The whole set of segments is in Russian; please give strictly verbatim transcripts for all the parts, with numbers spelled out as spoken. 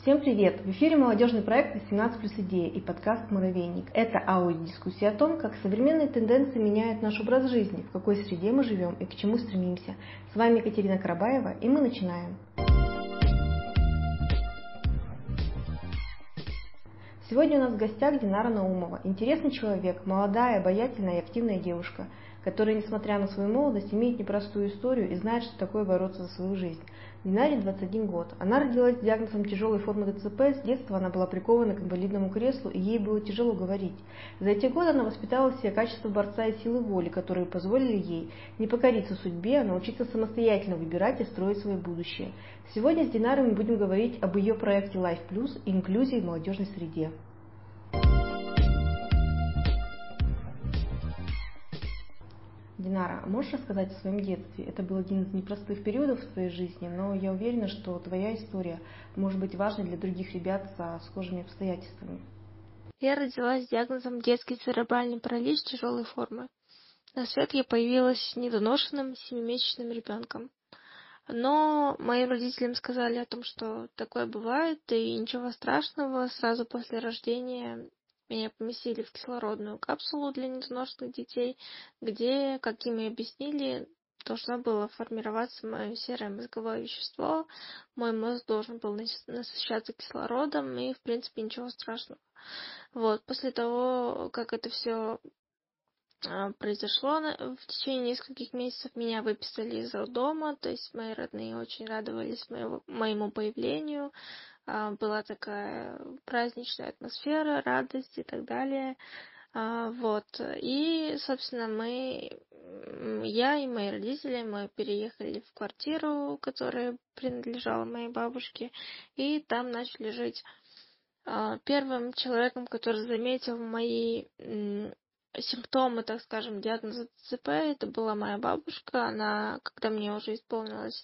Всем привет! В эфире молодежный проект восемнадцать плюс идея и подкаст «Муравейник». Это аудиодискуссия о том, как современные тенденции меняют наш образ жизни, в какой среде мы живем и к чему стремимся. С вами Екатерина Карабаева, и мы начинаем. Сегодня у нас в гостях Динара Наумова. Интересный человек, молодая, обаятельная и активная девушка, которая, несмотря на свою молодость, имеет непростую историю и знает, что такое бороться за свою жизнь. Динаре двадцать один год. Она родилась с диагнозом тяжелой формы ДЦП, с детства она была прикована к инвалидному креслу, и ей было тяжело говорить. За эти годы она воспитала в себе качество борца и силы воли, которые позволили ей не покориться судьбе, а научиться самостоятельно выбирать и строить свое будущее. Сегодня с Динарой мы будем говорить об ее проекте Life Plus и инклюзии в молодежной среде. Динара, можешь рассказать о своем детстве? Это был один из непростых периодов в твоей жизни, но я уверена, что твоя история может быть важной для других ребят со схожими обстоятельствами. Я родилась с диагнозом детский церебральный паралич тяжелой формы. На свет я появилась недоношенным семимесячным ребенком. Но моим родителям сказали о том, что такое бывает, и ничего страшного. Сразу после рождения меня поместили в кислородную капсулу для недоношенных детей, где, как им и объяснили, должно было формироваться мое серое мозговое вещество. Мой мозг должен был насыщаться кислородом, и, в принципе, ничего страшного. Вот, после того, как это все произошло, в течение нескольких месяцев меня выписали из роддома, то есть мои родные очень радовались моему, моему появлению. Была такая праздничная атмосфера, радость и так далее. Вот. И, собственно, мы, я и мои родители, мы переехали в квартиру, которая принадлежала моей бабушке, и там начали жить. Первым человеком, который заметил мои симптомы, так скажем, диагноза ДЦП, это была моя бабушка. Она, когда мне уже исполнилось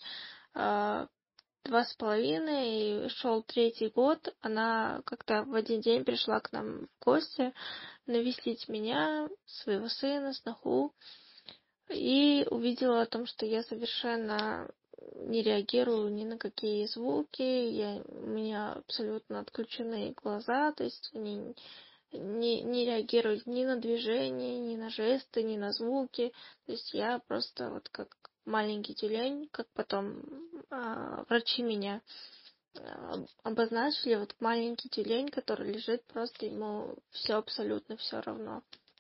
два с половиной, и шел третий год, она как-то в один день пришла к нам в гости навестить меня, своего сына, сноху, и увидела о том, что я совершенно не реагирую ни на какие звуки, я, у меня абсолютно отключены глаза, то есть они не, не реагируют ни на движения, ни на жесты, ни на звуки, то есть я просто вот как маленький тюлень, как потом а, врачи меня обозначили, вот маленький тюлень, который лежит, просто ему все абсолютно все равно.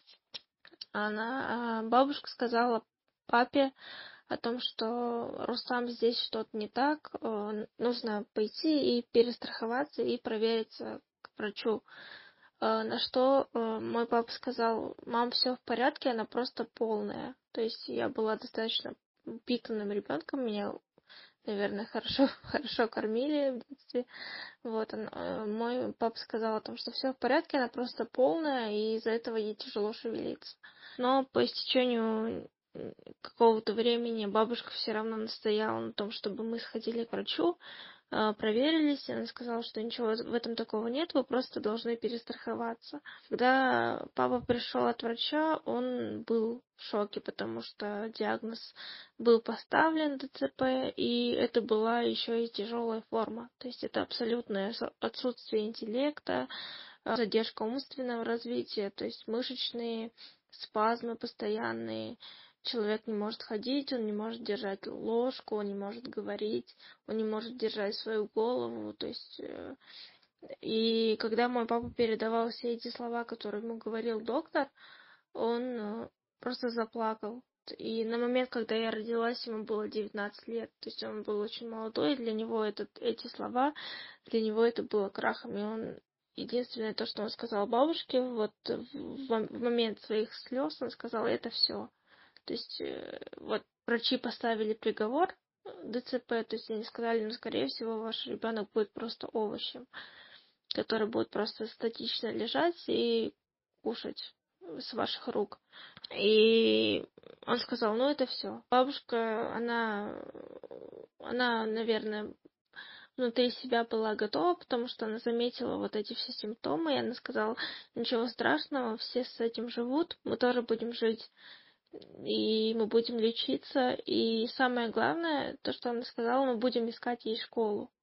Она, бабушка сказала папе о том, что Рустам, здесь что-то не так, нужно пойти и перестраховаться и провериться к врачу. На что мой папа сказал: мам, все в порядке, она просто полная. То есть я была достаточно упитанным ребенком, меня, наверное, хорошо, хорошо кормили в детстве. Вот, он, мой папа сказал о том, что все в порядке, она просто полная, и из-за этого ей тяжело шевелиться. Но по истечению какого-то времени бабушка все равно настояла на том, чтобы мы сходили к врачу, проверились, и она сказала, что ничего в этом такого нет, вы просто должны перестраховаться. Когда папа пришел от врача, он был в шоке, потому что диагноз был поставлен ДЦП, и это была еще и тяжелая форма. То есть это абсолютное отсутствие интеллекта, задержка умственного развития, то есть мышечные спазмы постоянные. Человек не может ходить, он не может держать ложку, он не может говорить, он не может держать свою голову. То есть, и когда мой папа передавал все эти слова, которые ему говорил доктор, он просто заплакал. И на момент, когда я родилась, ему было девятнадцать лет. То есть он был очень молодой, и для него этот, эти слова, для него это было крахом. И он, единственное то, что он сказал бабушке, вот в момент своих слез он сказал: это все. То есть вот врачи поставили приговор ДЦП, то есть они сказали: ну, скорее всего, ваш ребенок будет просто овощем, который будет просто статично лежать и кушать с ваших рук. И он сказал: ну, это все. Бабушка, она, она, наверное, внутри себя была готова, потому что она заметила вот эти все симптомы, и она сказала: ничего страшного, все с этим живут, мы тоже будем жить. И мы будем лечиться, и самое главное, то, что она сказала, мы будем искать ей школу.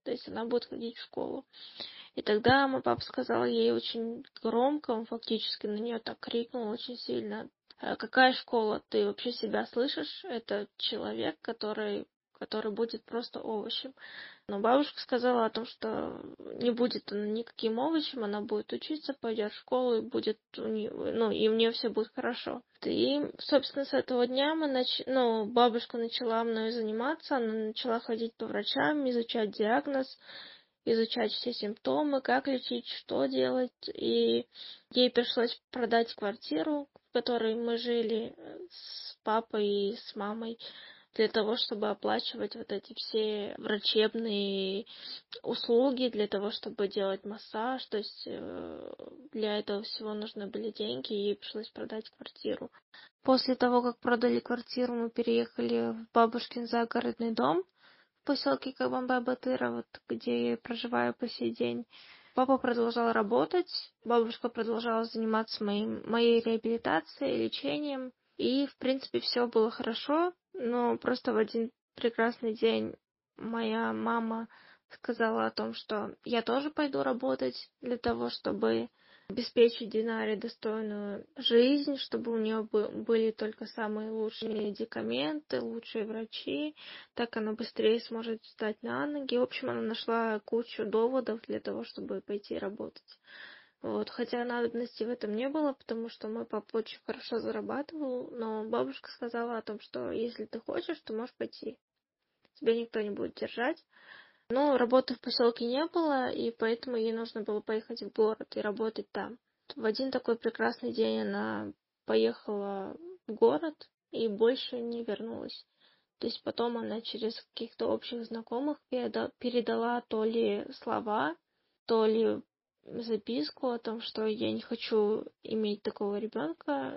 то есть она будет ходить в школу. И тогда мой папа сказал ей очень громко, он фактически на нее так крикнул очень сильно: «Э, какая школа? Ты вообще себя слышишь? Это человек, который, который будет просто овощем». Но бабушка сказала о том, что не будет она никаким овощем, она будет учиться, пойдет в школу, и будет у нее, ну, и у нее все будет хорошо. И, собственно, с этого дня мы нач... ну, бабушка начала мной заниматься, она начала ходить по врачам, изучать диагноз, изучать все симптомы, как лечить, что делать. И ей пришлось продать квартиру, в которой мы жили с папой и с мамой, для того, чтобы оплачивать вот эти все врачебные услуги, для того, чтобы делать массаж. То есть э, для этого всего нужны были деньги, и ей пришлось продать квартиру. После того, как продали квартиру, мы переехали в бабушкин загородный дом в поселке Кабанбай-Батыра, вот где я проживаю по сей день. Папа продолжал работать, бабушка продолжала заниматься моим, моей реабилитацией, лечением. И, в принципе, все было хорошо, но просто в один прекрасный день моя мама сказала о том, что я тоже пойду работать для того, чтобы обеспечить Динаре достойную жизнь, чтобы у нее были только самые лучшие медикаменты, лучшие врачи, так она быстрее сможет встать на ноги. В общем, она нашла кучу доводов для того, чтобы пойти работать. Вот, хотя надобности в этом не было, потому что мой папа очень хорошо зарабатывал, но бабушка сказала о том, что если ты хочешь, то можешь пойти. Тебя никто не будет держать. Но работы в поселке не было, и поэтому ей нужно было поехать в город и работать там. В один такой прекрасный день она поехала в город и больше не вернулась. То есть потом она через каких-то общих знакомых передала то ли слова, то ли записку о том, что я не хочу иметь такого ребенка,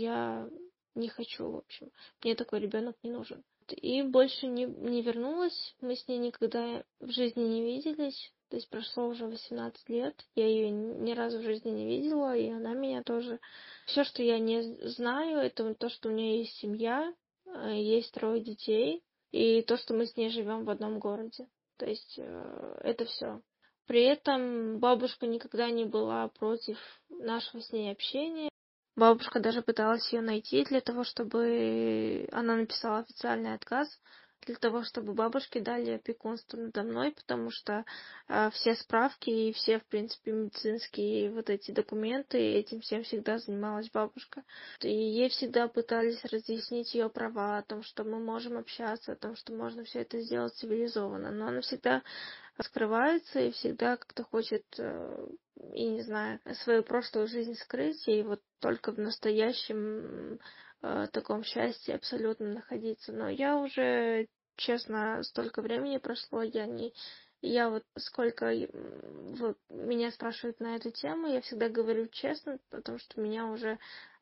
я не хочу, в общем, мне такой ребенок не нужен. И больше не, не вернулась, мы с ней никогда в жизни не виделись, то есть прошло уже восемнадцать лет, я ее ни разу в жизни не видела, и она меня тоже. Все, что я не знаю, это то, что у нее есть семья, есть трое детей, и то, что мы с ней живем в одном городе. То есть э, это все. При этом бабушка никогда не была против нашего с ней общения. Бабушка даже пыталась ее найти для того, чтобы она написала официальный отказ, для того, чтобы бабушке дали опекунство надо мной, потому что э, все справки и все, в принципе, медицинские вот эти документы, этим всем всегда занималась бабушка. И ей всегда пытались разъяснить ее права о том, что мы можем общаться, о том, что можно все это сделать цивилизованно. Но она всегда скрывается и всегда как-то хочет, э, и не знаю, свою прошлую жизнь скрыть, и вот только в настоящем э, таком счастье абсолютно находиться. Но я уже, честно, столько времени прошло, я не... Я вот сколько вот, меня спрашивают на эту тему, я всегда говорю честно, потому что меня уже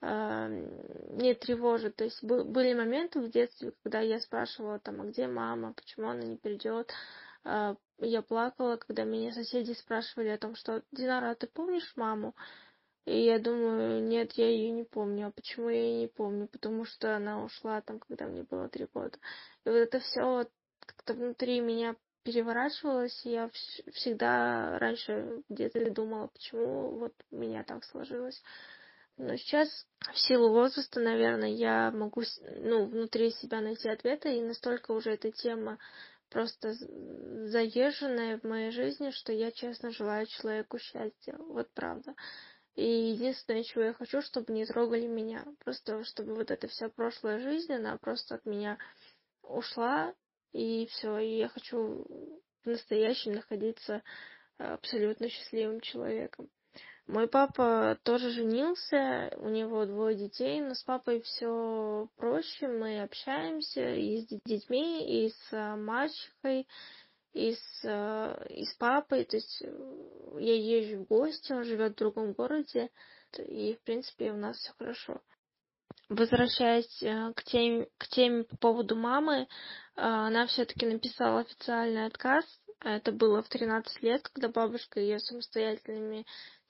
э, не тревожит. То есть были моменты в детстве, когда я спрашивала, там, а где мама, почему она не придет. Э, я плакала, когда меня соседи спрашивали о том, что «Динара, а ты помнишь маму?» И я думаю, нет, я ее не помню. А почему я ее не помню? Потому что она ушла там, когда мне было три года. И вот это все как-то внутри меня переворачивалось, и я всегда раньше где-то думала, почему вот у меня так сложилось. Но сейчас, в силу возраста, наверное, я могу, ну, внутри себя найти ответы, и настолько уже эта тема просто заезженная в моей жизни, что я честно желаю человеку счастья. Вот правда. И единственное, чего я хочу, чтобы не трогали меня. Просто чтобы вот эта вся прошлая жизнь, она просто от меня ушла, и все. И я хочу в настоящем находиться абсолютно счастливым человеком. Мой папа тоже женился, у него двое детей, но с папой все проще, мы общаемся и с детьми, и с мачехой, и с, и с папой, то есть я езжу в гости, он живет в другом городе, и, в принципе, у нас все хорошо. Возвращаясь к теме, к теме по поводу мамы, она все-таки написала официальный отказ. Это было в тринадцать лет, когда бабушка ее самостоятельными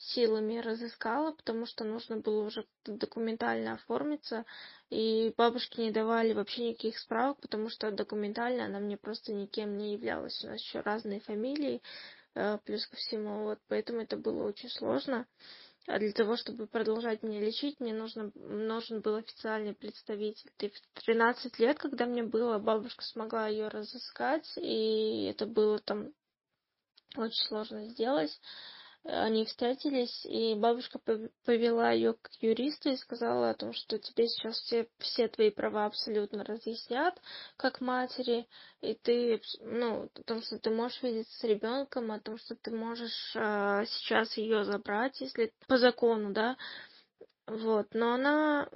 силами разыскала, потому что нужно было уже документально оформиться, и бабушки не давали вообще никаких справок, потому что документально она мне просто никем не являлась. У нас еще разные фамилии, э, плюс ко всему, вот, поэтому это было очень сложно. А для того, чтобы продолжать меня лечить, мне нужно, нужен был официальный представитель. И в тринадцать лет, когда мне было, бабушка смогла ее разыскать, и это было там очень сложно сделать. Они встретились, и бабушка повела ее к юристу и сказала о том, что тебе сейчас все, все твои права абсолютно разъяснят, как матери, и ты, ну, о том, что ты можешь видеться с ребенком, о том, что ты можешь а, сейчас ее забрать, если по закону, да, вот, но она,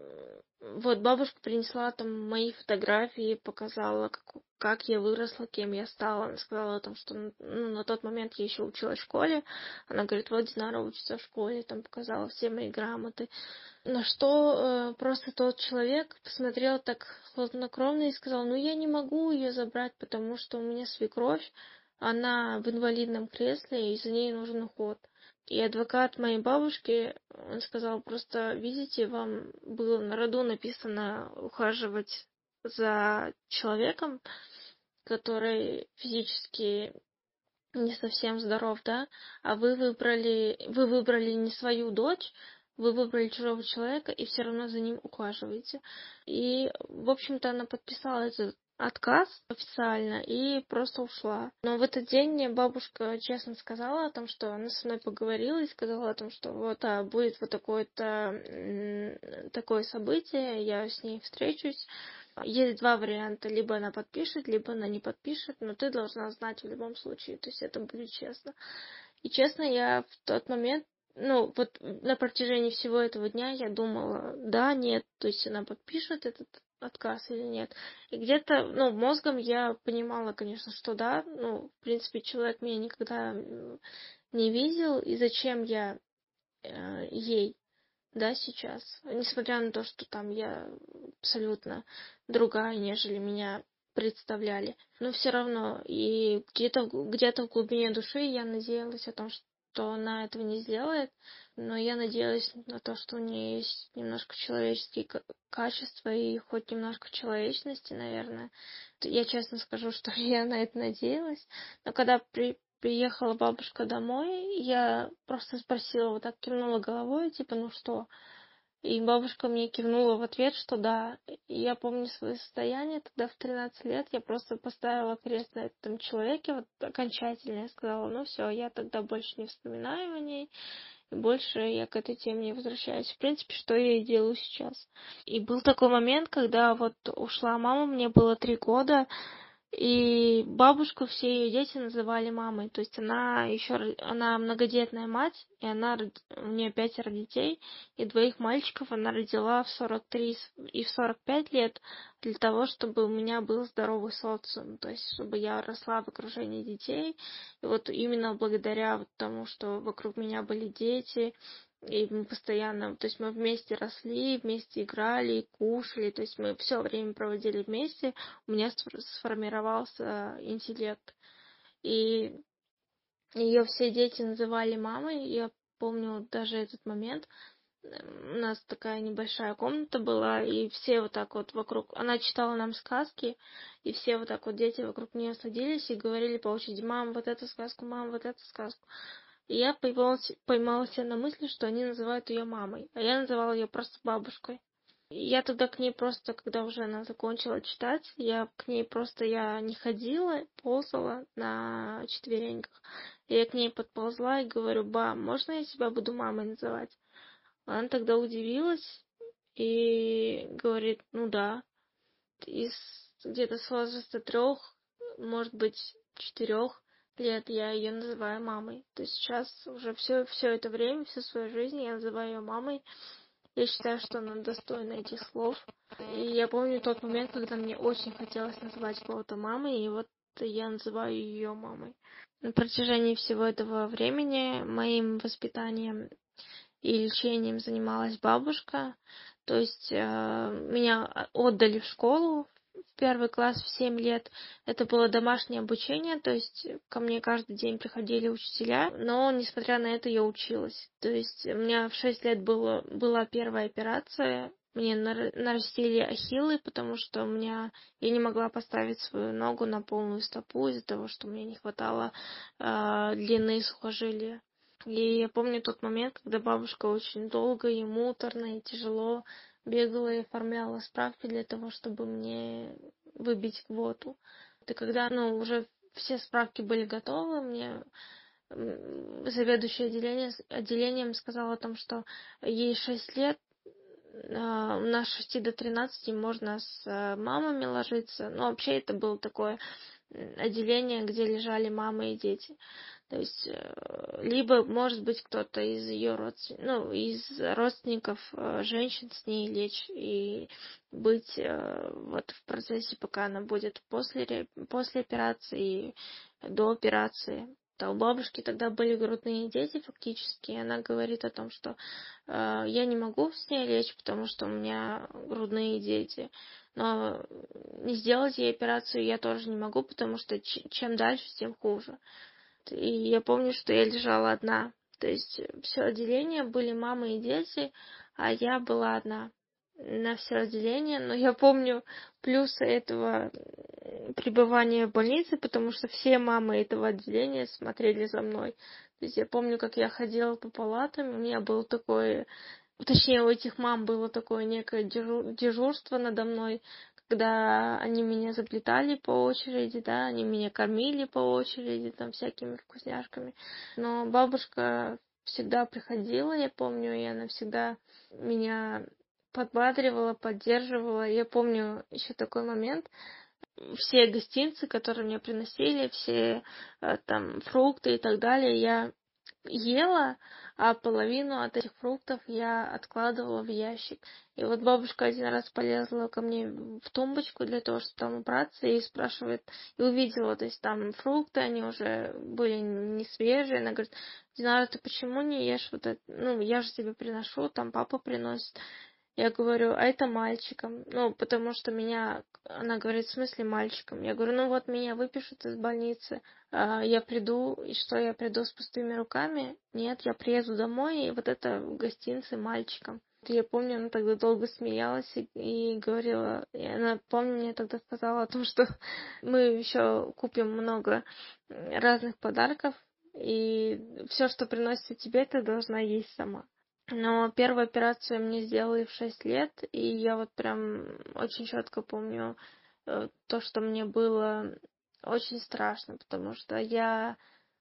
вот, бабушка принесла там мои фотографии, показала, как, как я выросла, кем я стала. Она сказала о том, что ну, на тот момент я еще училась в школе. Она говорит, вот Динара учится в школе, там показала все мои грамоты. На что э, просто тот человек посмотрел так хладнокровно и сказал, ну я не могу ее забрать, потому что у меня свекровь, она в инвалидном кресле, и за ней нужен уход. И адвокат моей бабушки, он сказал, просто, видите, вам было на роду написано ухаживать за человеком, который физически не совсем здоров, да, а вы выбрали, вы выбрали не свою дочь, вы выбрали чужого человека и все равно за ним ухаживаете. И, в общем-то, она подписала этот отказ официально и просто ушла. Но в этот день мне бабушка честно сказала о том, что она со мной поговорила и сказала о том, что вот а, будет вот такое-то такое событие, я с ней встречусь. Есть два варианта, либо она подпишет, либо она не подпишет, но ты должна знать в любом случае, то есть это будет честно. И честно, я в тот момент, ну, вот на протяжении всего этого дня я думала, да, нет, то есть она подпишет этот отказ или нет. И где-то, ну, мозгом я понимала, конечно, что да, ну, в принципе, человек меня никогда не видел, и зачем я э, ей, да, сейчас, несмотря на то, что там я абсолютно другая, нежели меня представляли, но все равно, и где-то где-то в глубине души я надеялась о том, что она этого не сделает, но я надеялась на то, что у нее есть немножко человеческие качества и хоть немножко человечности, наверное. Я честно скажу, что я на это надеялась, но когда при приехала бабушка домой, я просто спросила, вот так кивнула головой, типа, ну что? И бабушка мне кивнула в ответ, что да. И я помню свое состояние тогда в тринадцать лет, я просто поставила крест на этом человеке, вот окончательно я сказала, ну все, я тогда больше не вспоминаю о ней, и больше я к этой теме не возвращаюсь. В принципе, что я и делаю сейчас. И был такой момент, когда вот ушла мама, мне было три года, и бабушку все ее дети называли мамой. То есть она еще она многодетная мать, и она у нее пятеро детей, и двоих мальчиков она родила в сорок три и в сорок пять лет для того, чтобы у меня был здоровый социум, то есть чтобы я росла в окружении детей. И вот именно благодаря вот тому, что вокруг меня были дети, и мы постоянно, то есть мы вместе росли, вместе играли, кушали, то есть мы все время проводили вместе, у меня сформировался интеллект. И ее все дети называли мамой, я помню даже этот момент. У нас такая небольшая комната была, и все вот так вот вокруг... Она читала нам сказки, и все вот так вот дети вокруг нее садились и говорили по очереди: мам, вот эту сказку, мам, вот эту сказку. И я поймалась, поймала себя на мысли, что они называют ее мамой, а я называла ее просто бабушкой. И я тогда к ней просто, когда уже она закончила читать, я к ней просто, я не ходила, ползала на четвереньках. И я к ней подползла и говорю: ба, можно я тебя буду мамой называть? Она тогда удивилась и говорит: ну да. И где-то с возраста трех, может быть, четырех лет я ее называю мамой. То есть сейчас уже все, все это время, всю свою жизнь я называю ее мамой. Я считаю, что она достойна этих слов. И я помню тот момент, когда мне очень хотелось называть кого-то мамой, и вот я называю ее мамой. На протяжении всего этого времени моим воспитанием и лечением занималась бабушка. То есть э, меня отдали в школу первый класс в семь лет это было домашнее обучение, то есть ко мне каждый день приходили учителя, но, несмотря на это, я училась. То есть у меня в шесть лет было, была первая операция, мне нар- нарастили ахиллы, потому что у меня я не могла поставить свою ногу на полную стопу из-за того, что мне не хватало э, длины сухожилия. И я помню тот момент, когда бабушка очень долго и муторно и тяжело бегала и оформляла справки для того, чтобы мне выбить квоту. И когда, ну, уже все справки были готовы, мне м, заведующая отделение, отделением сказала о том, что ей шесть лет, а, у нас с шести до тринадцати можно с э, мамами ложиться. Ну, вообще это было такое м, отделение, где лежали мамы и дети. То есть, э, либо, может быть, кто-то из ее родственников, ну, из родственников э, женщин с ней лечь и быть э, вот в процессе, пока она будет после, ре- после операции и до операции. То у бабушки тогда были грудные дети фактически, и она говорит о том, что э, я не могу с ней лечь, потому что у меня грудные дети. Но не сделать ей операцию я тоже не могу, потому что ч- чем дальше, тем хуже. И я помню, что я лежала одна. То есть все отделение были мамы и дети, а я была одна на все отделение. Но я помню плюсы этого м, пребывания в больнице, потому что все мамы этого отделения смотрели за мной. То есть я помню, как я ходила по палатам, у меня было такое, точнее, у этих мам было такое некое дежу- дежурство надо мной, когда они меня заплетали по очереди, да, они меня кормили по очереди, там, всякими вкусняшками. Но бабушка всегда приходила, я помню, и она всегда меня подбадривала, поддерживала. Я помню еще такой момент, все гостинцы, которые мне приносили, все э, там фрукты и так далее, я ела, а половину от этих фруктов я откладывала в ящик. И вот бабушка один раз полезла ко мне в тумбочку для того, чтобы там убраться, и спрашивает, и увидела, то есть там фрукты, они уже были не свежие. Она говорит: Динара, ты почему не ешь вот это? Ну, я же тебе приношу, там папа приносит. Я говорю, а это мальчиком. Ну, потому что меня, она говорит, в смысле мальчиком? Я говорю, ну вот меня выпишут из больницы, а, я приду, и что, я приду с пустыми руками? Нет, я приеду домой, и вот это в гостинице мальчиком. Я помню, она тогда долго смеялась и, и говорила, и она, помню, мне тогда сказала о том, что мы еще купим много разных подарков, и все, что приносит тебе, ты должна есть сама. Но первую операцию мне сделали в шесть лет, и я вот прям очень четко помню э, то, что мне было очень страшно, потому что я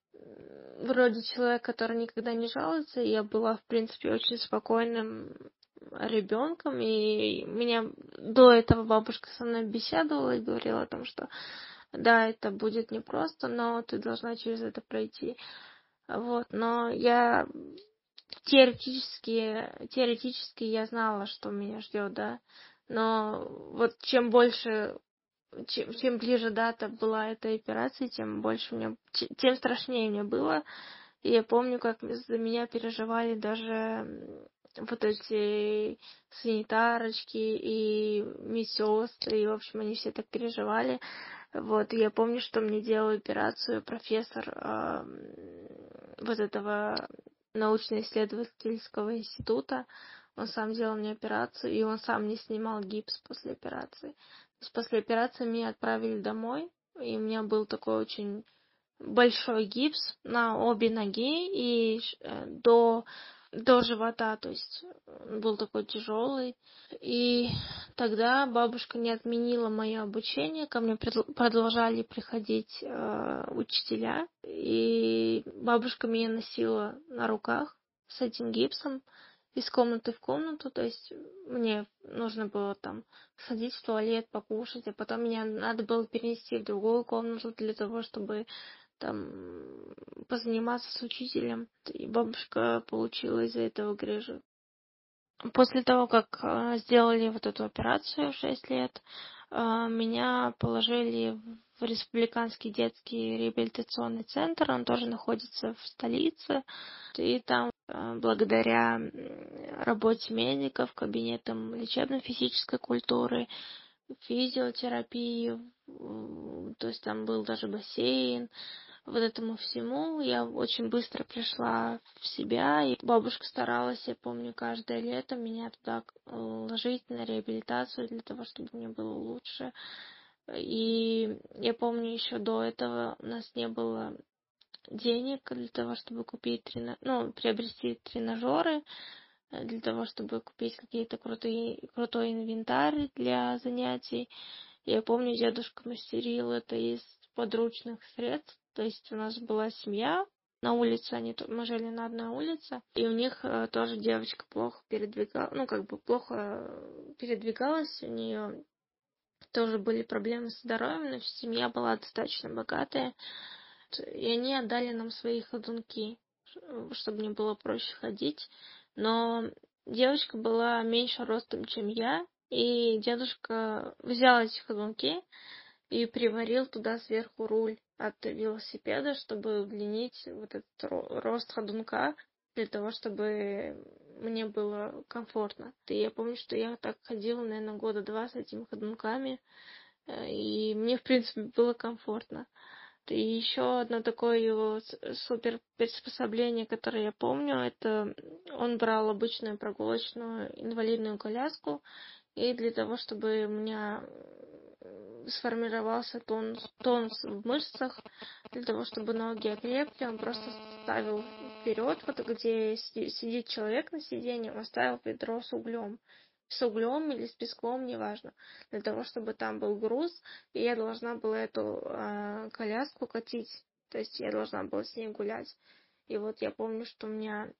м, вроде человек, который никогда не жалуется, и я была, в принципе, очень спокойным ребенком, и меня до этого бабушка со мной беседовала и говорила о том, что да, это будет непросто, но ты должна через это пройти. Вот, но я теоретически, теоретически я знала, что меня ждет, да. Но вот чем больше, чем, чем ближе дата была этой операции, тем больше мне, тем страшнее мне было. И я помню, как за меня переживали даже вот эти санитарочки и медсестры, и, в общем, они все так переживали. Вот, и я помню, что мне делал операцию профессор э, вот этого научно-исследовательского института. Он сам делал мне операцию, и он сам не снимал гипс после операции. То есть после операции меня отправили домой, и у меня был такой очень большой гипс на обе ноги и э, до, до живота, то есть он был такой тяжелый. И тогда бабушка не отменила мое обучение, ко мне предл- продолжали приходить э, учителя, и бабушка меня носила на руках с этим гипсом из комнаты в комнату, то есть мне нужно было там сходить в туалет, покушать, а потом меня надо было перенести в другую комнату для того, чтобы там позаниматься с учителем. И бабушка получила из-за этого грыжу. После того, как э, сделали вот эту операцию в шесть лет, э, меня положили в Республиканский детский реабилитационный центр. Он тоже находится в столице. И там, э, благодаря м, работе медиков, кабинетам лечебно-физической культуры, физиотерапии, м, то есть там был даже бассейн. Вот этому всему я очень быстро пришла в себя, и бабушка старалась, я помню, каждое лето меня туда э, ложить на реабилитацию для того, чтобы мне было лучше. И я помню, еще до этого у нас не было денег для того, чтобы купить, трена... ну, приобрести тренажеры, э, для того, чтобы купить какие-то крутые, крутой инвентарь для занятий. Я помню, дедушка мастерил это из подручных средств. То есть у нас была семья на улице, они, то- мы жили на одной улице, и у них э, тоже девочка плохо передвигалась, ну, как бы плохо э, передвигалась, у нее тоже были проблемы с здоровьем, но семья была достаточно богатая, и они отдали нам свои ходунки, ш- чтобы мне было проще ходить. Но девочка была меньше ростом, чем я, и дедушка взял эти ходунки и приварил туда сверху руль от велосипеда, чтобы удлинить вот этот ро- рост ходунка, для того, чтобы мне было комфортно. И я помню, что я так ходила, наверное, года два с этими ходунками, э, и мне, в принципе, было комфортно. И еще одно такое его с- супер приспособление, которое я помню, это он брал обычную прогулочную инвалидную коляску, и для того, чтобы у меня м, сформировался тонус, тонус в мышцах, для того, чтобы ноги окрепли, он просто ставил вперед, вот где си- сидит человек на сиденье, он ставил ведро с углем. С углем или с песком, неважно, для того, чтобы там был груз, и я должна была эту э, коляску катить, то есть я должна была с ней гулять. И вот я помню, что у меня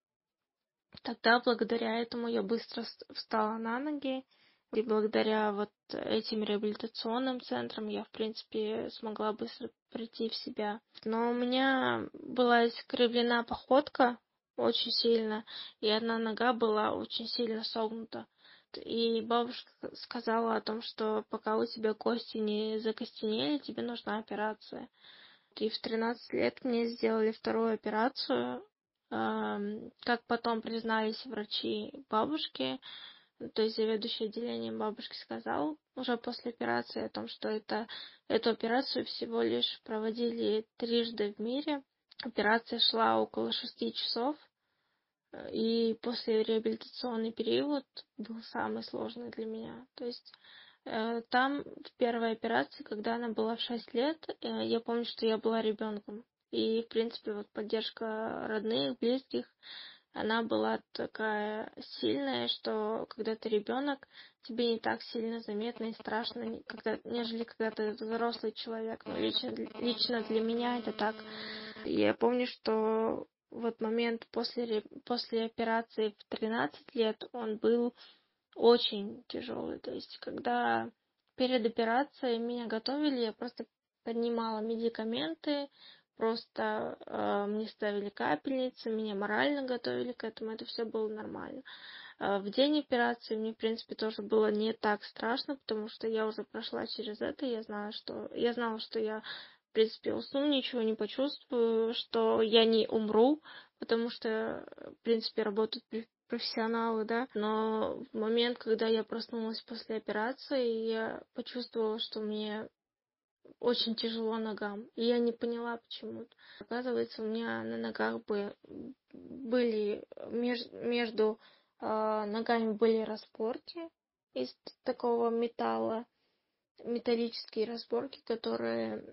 тогда, благодаря этому, я быстро вс- встала на ноги, и благодаря вот этим реабилитационным центрам я, в принципе, смогла быстро прийти в себя. Но у меня была искривлена походка очень сильно, и одна нога была очень сильно согнута. И бабушка сказала о том, что пока у тебя кости не закостенели, тебе нужна операция. И в тринадцать лет мне сделали вторую операцию. Ам, Как потом признались врачи бабушки, то есть заведующий отделением бабушки сказал уже после операции о том, что это, эту операцию всего лишь проводили трижды в мире. Операция шла около шести часов, э, и после реабилитационный период был самый сложный для меня. То есть э, там в первой операции, когда она была в шесть лет, э, я помню, что я была ребенком. И, в принципе, вот поддержка родных, близких, она была такая сильная, что когда ты ребенок, тебе не так сильно заметно и страшно, не- когда, нежели когда ты взрослый человек. Но лично, лично для меня это так. И я помню, что вот момент после, ре- после операции в тринадцать лет, он был очень тяжелый. То есть, когда перед операцией меня готовили, я просто принимала медикаменты, просто э, мне ставили капельницы, меня морально готовили к этому, это все было нормально. Э, в день операции мне, в принципе, тоже было не так страшно, потому что я уже прошла через это, я знала, что я знала, что я, в принципе, усну, ничего не почувствую, что я не умру, потому что, в принципе, работают пр- профессионалы, да. Но в момент, когда я проснулась после операции, я почувствовала, что мне очень тяжело ногам. И я не поняла, почему. Оказывается, у меня на ногах бы были меж- между э, ногами были распорки из такого металла, металлические распорки, которые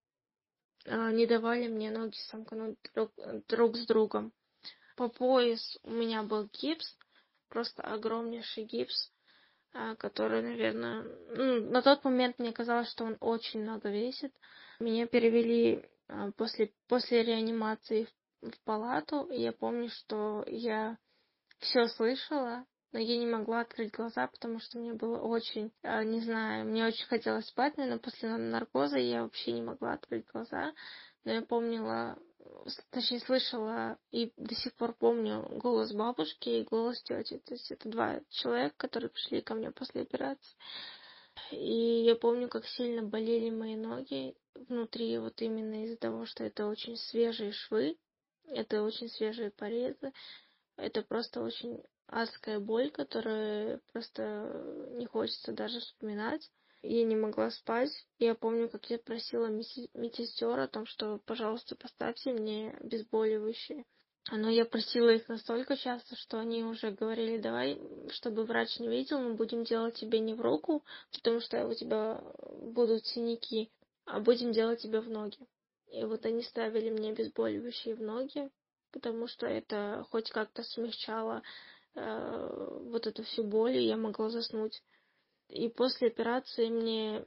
э, не давали мне ноги сомкнуть друг, друг с другом. По пояс у меня был гипс, просто огромнейший гипс, а, который, наверное, ну, на тот момент мне казалось, что он очень много весит. Меня перевели а, после, после реанимации в, в палату, и я помню, что я все слышала, но я не могла открыть глаза, потому что мне было очень, а, не знаю, мне очень хотелось спать, наверное, после наркоза я вообще не могла открыть глаза. Но я помнила, с- точнее, слышала и до сих пор помню голос бабушки и голос тети. То есть это два человека, которые пришли ко мне после операции. И я помню, как сильно болели мои ноги внутри, вот именно из-за того, что это очень свежие швы, это очень свежие порезы. Это просто очень адская боль, которую просто не хочется даже вспоминать. Я не могла спать. Я помню, как я просила медсестер о том, что, пожалуйста, поставьте мне обезболивающее. Но я просила их настолько часто, что они уже говорили: давай, чтобы врач не видел, мы будем делать тебе не в руку, потому что у тебя будут синяки, а будем делать тебе в ноги. И вот они ставили мне обезболивающие в ноги, потому что это хоть как-то смягчало э, вот эту всю боль, и я могла заснуть. И после операции мне,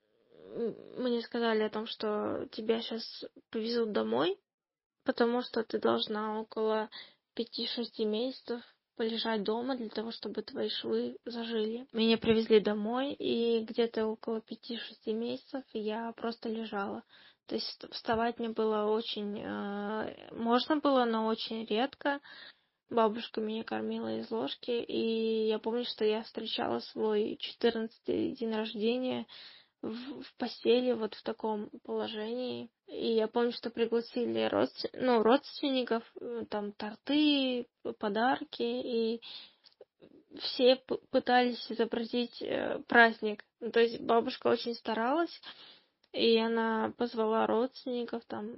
мне сказали о том, что тебя сейчас повезут домой, потому что ты должна около пяти-шести месяцев полежать дома для того, чтобы твои швы зажили. Меня привезли домой, и где-то около пяти-шести месяцев я просто лежала. То есть вставать мне было очень... Э, можно было, но очень редко. Бабушка меня кормила из ложки, и я помню, что я встречала свой четырнадцатый день рождения в, в постели, вот в таком положении. И я помню, что пригласили родств... ну, родственников, там торты, подарки, и все п- пытались изобразить э, праздник. Ну, то есть бабушка очень старалась, и она позвала родственников там,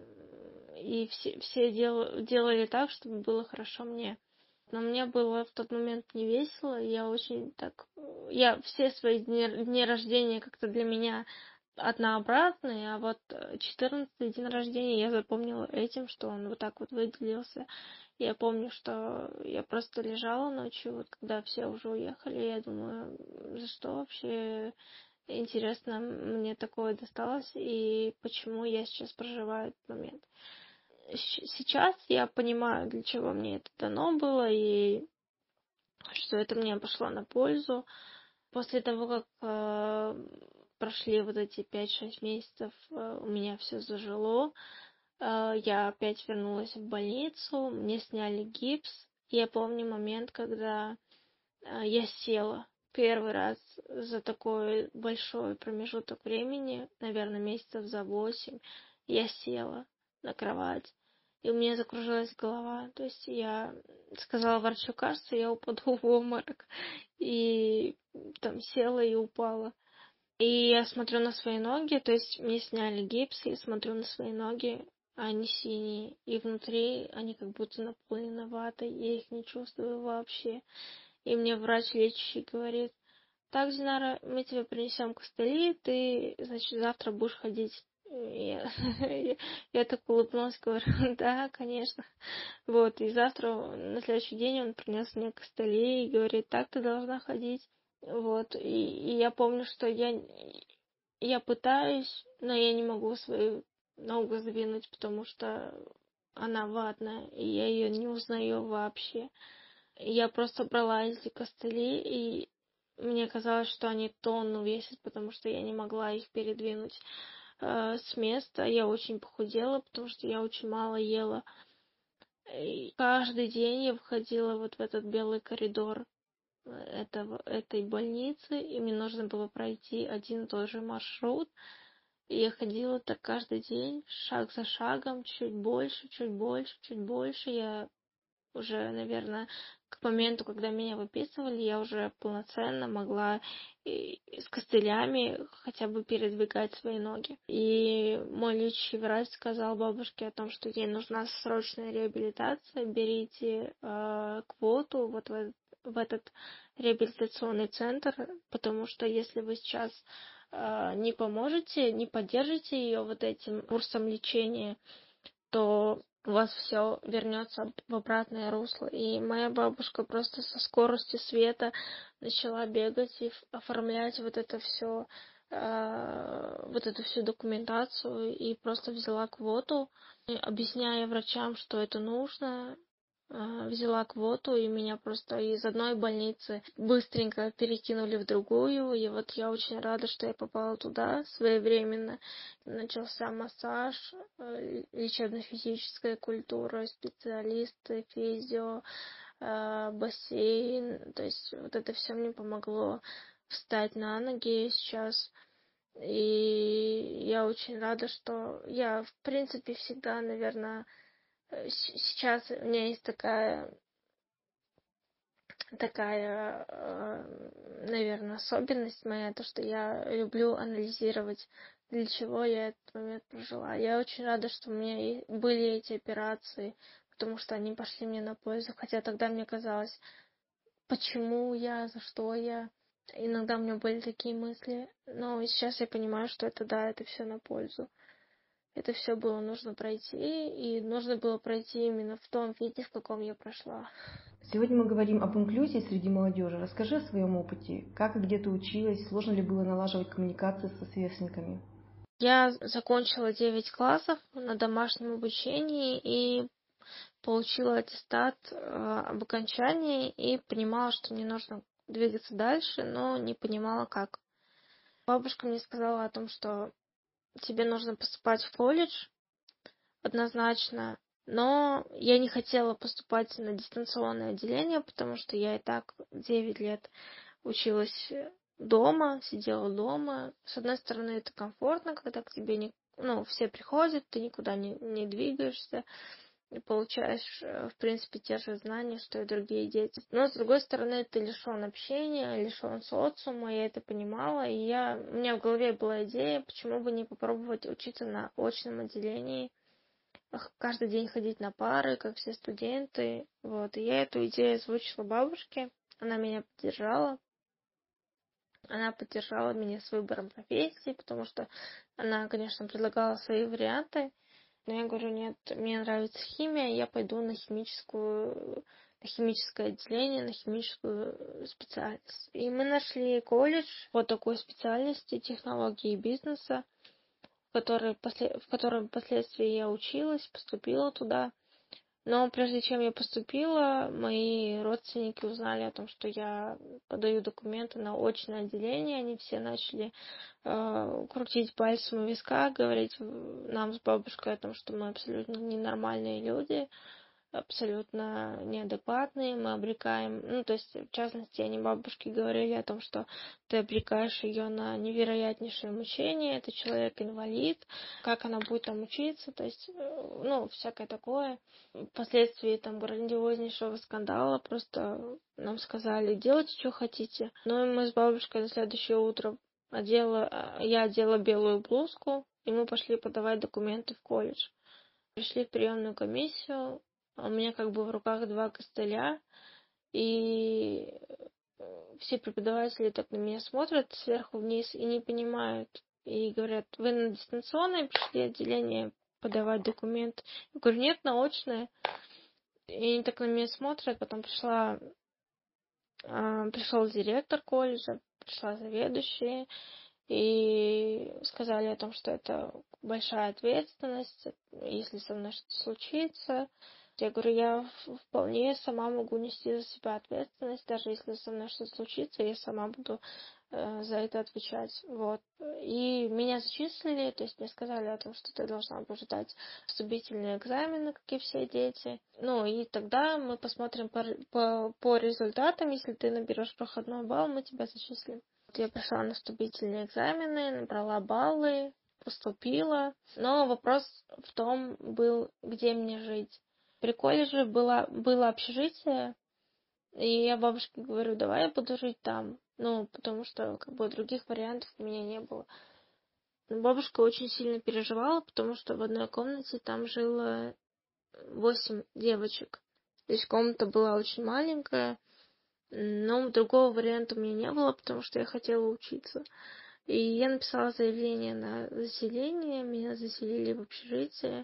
э, и все, все дел, делали так, чтобы было хорошо мне. Но мне было в тот момент не весело, и я очень так... Я все свои дни, дни рождения как-то для меня однообразные, а вот четырнадцатый день рождения я запомнила этим, что он вот так вот выделился. Я помню, что я просто лежала ночью, вот когда все уже уехали, и я думаю, за что вообще, интересно, мне такое досталось, и почему я сейчас проживаю этот момент. Сейчас я понимаю, для чего мне это дано было, и что это мне пошло на пользу. После того, как э, прошли вот эти пять-шесть месяцев, э, у меня все зажило, э, я опять вернулась в больницу, мне сняли гипс. Я помню момент, когда э, я села первый раз за такой большой промежуток времени, наверное, месяцев за восемь, я села на кровать, и у меня закружилась голова. То есть я сказала врачу: кажется, я упаду в обморок. И там села и упала. И я смотрю на свои ноги, то есть мне сняли гипс, и я смотрю на свои ноги, а они синие. И внутри они как будто наполнены ватой, я их не чувствую вообще. И мне врач лечащий говорит: так, Динара, мы тебе принесем костыли, ты, значит, завтра будешь ходить. И Я, я так улыбнулась, говорю: да, конечно. Вот, и завтра, на следующий день он принес мне костыли и говорит: так ты должна ходить. Вот, и, и я помню, что я, я пытаюсь, но я не могу свою ногу сдвинуть, потому что она ватная, и я ее не узнаю вообще. Я просто брала эти костыли, и мне казалось, что они тонну весят, потому что я не могла их передвинуть э, с места. Я очень похудела, потому что я очень мало ела. И каждый день я входила вот в этот белый коридор этого, этой больницы, и мне нужно было пройти один и тот же маршрут. И я ходила так каждый день, шаг за шагом, чуть больше, чуть больше, чуть больше. Я уже, наверное, к моменту, когда меня выписывали, я уже полноценно могла и с костылями хотя бы передвигать свои ноги. И мой лечащий врач сказал бабушке о том, что ей нужна срочная реабилитация, берите э, квоту вот в, в этот реабилитационный центр, потому что если вы сейчас э, не поможете, не поддержите ее вот этим курсом лечения, то у вас все вернется в обратное русло. И моя бабушка просто со скоростью света начала бегать и оформлять вот это все, э, вот эту всю документацию, и просто взяла квоту, объясняя врачам, что это нужно. Взяла квоту, и меня просто из одной больницы быстренько перекинули в другую. И вот я очень рада, что я попала туда своевременно. Начался массаж, лечебно-физическая культура, специалисты, физио, бассейн. То есть вот это все мне помогло встать на ноги сейчас. И я очень рада, что я, в принципе, всегда, наверное, сейчас у меня есть такая такая, наверное, особенность моя, то, что я люблю анализировать, для чего я этот момент прожила. Я очень рада, что у меня и были эти операции, потому что они пошли мне на пользу, хотя тогда мне казалось, почему я, за что я. Иногда у меня были такие мысли, но сейчас я понимаю, что это да, это все на пользу. Это все было нужно пройти, и нужно было пройти именно в том виде, в каком я прошла. Сегодня мы говорим об инклюзии среди молодежи. Расскажи о своем опыте. Как и где ты училась? Сложно ли было налаживать коммуникации со сверстниками? Я закончила девять классов на домашнем обучении и получила аттестат об окончании и понимала, что мне нужно двигаться дальше, но не понимала, как. Бабушка мне сказала о том, что тебе нужно поступать в колледж однозначно, но я не хотела поступать на дистанционное отделение, потому что я и так девять лет училась дома, сидела дома. С одной стороны, это комфортно, когда к тебе не, ну, все приходят, ты никуда не, не двигаешься, и получаешь, в принципе, те же знания, что и другие дети. Но, с другой стороны, ты лишен общения, лишен социума, я это понимала, и я, у меня в голове была идея, почему бы не попробовать учиться на очном отделении, каждый день ходить на пары, как все студенты. Вот. И я эту идею озвучила бабушке, она меня поддержала. Она поддержала меня с выбором профессии, потому что она, конечно, предлагала свои варианты. Но я говорю, нет, мне нравится химия, я пойду на химическую, на химическое отделение, на химическую специальность. И мы нашли колледж по такой специальности технологии бизнеса, в, который, в котором впоследствии я училась, поступила туда. Но прежде чем я поступила, мои родственники узнали о том, что я подаю документы на очное отделение. Они все начали э, крутить пальцем у виска, говорить нам с бабушкой о том, что мы абсолютно ненормальные люди, абсолютно неадекватные, мы обрекаем, ну, то есть, в частности, они бабушке говорили о том, что ты обрекаешь ее на невероятнейшее мучение, это человек-инвалид, как она будет там учиться, то есть, ну, всякое такое. Впоследствии там грандиознейшего скандала просто нам сказали, делайте, что хотите. Ну, и мы с бабушкой на следующее утро одела, я одела белую блузку, и мы пошли подавать документы в колледж. Пришли в приемную комиссию, у меня как бы в руках два костыля, и все преподаватели так на меня смотрят сверху вниз и не понимают. И говорят, вы на дистанционное пришли отделение подавать документы? Я говорю, нет, на очное. И они так на меня смотрят, потом пришла, пришел директор колледжа, пришла заведующая, и сказали о том, что это большая ответственность, если со мной что-то случится. Я говорю, я вполне сама могу нести за себя ответственность, даже если со мной что-то случится, я сама буду э, за это отвечать. Вот. И меня зачислили, то есть мне сказали о том, что ты должна будешь сдать вступительные экзамены, как и все дети. Ну, и тогда мы посмотрим по, по, по результатам, если ты наберешь проходной балл, мы тебя зачислим. Я пришла на вступительные экзамены, набрала баллы, поступила. Но вопрос в том был, где мне жить. При колледже было, было общежитие, и я бабушке говорю, давай я буду жить там. Ну, потому что как бы других вариантов у меня не было. Но бабушка очень сильно переживала, потому что в одной комнате там жило восемь девочек. То есть комната была очень маленькая. Но другого варианта у меня не было, потому что я хотела учиться. И я написала заявление на заселение, меня заселили в общежитие.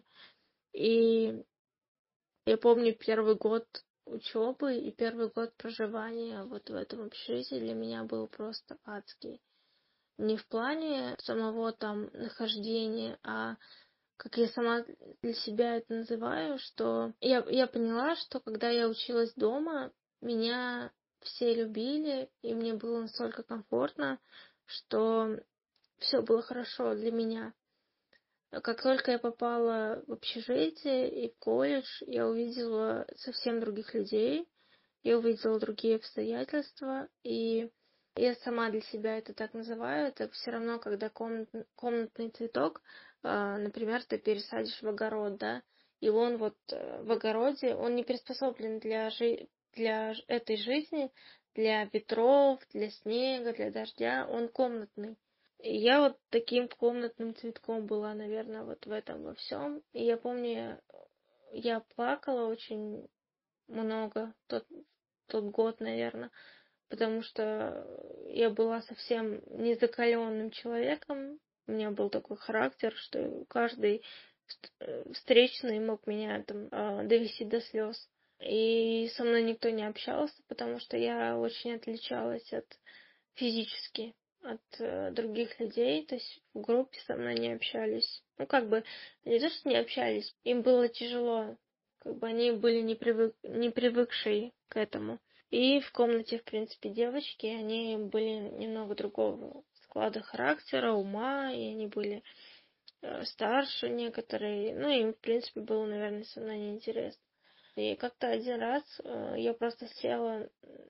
И я помню первый год учебы и первый год проживания вот в этом общежитии для меня был просто адский. Не в плане самого там нахождения, а как я сама для себя это называю, что я, я поняла, что когда я училась дома, меня все любили, и мне было настолько комфортно, что все было хорошо для меня. Как только я попала в общежитие и в колледж, я увидела совсем других людей, я увидела другие обстоятельства, и я сама для себя это так называю, это все равно, когда комнат, комнатный цветок, э, например, ты пересадишь в огород, да, и он вот в огороде, он не приспособлен для, жи- для ж- этой жизни, для ветров, для снега, для дождя, он комнатный. И я вот таким комнатным цветком была, наверное, вот в этом во всем. И я помню, я плакала очень много тот, тот год, наверное, потому что я была совсем незакаленным человеком. У меня был такой характер, что каждый вст- э, встречный мог меня там а, довести до слез. И со мной никто не общался, потому что я очень отличалась от физически от э, других людей, то есть в группе со мной не общались. Ну, как бы, не то, что не общались, им было тяжело, как бы они были не, привык, не привыкшие к этому. И в комнате, в принципе, девочки, они были немного другого склада характера, ума, и они были э, старше некоторые. Ну, им, в принципе, было, наверное, со мной неинтересно. И как-то один раз э, я просто села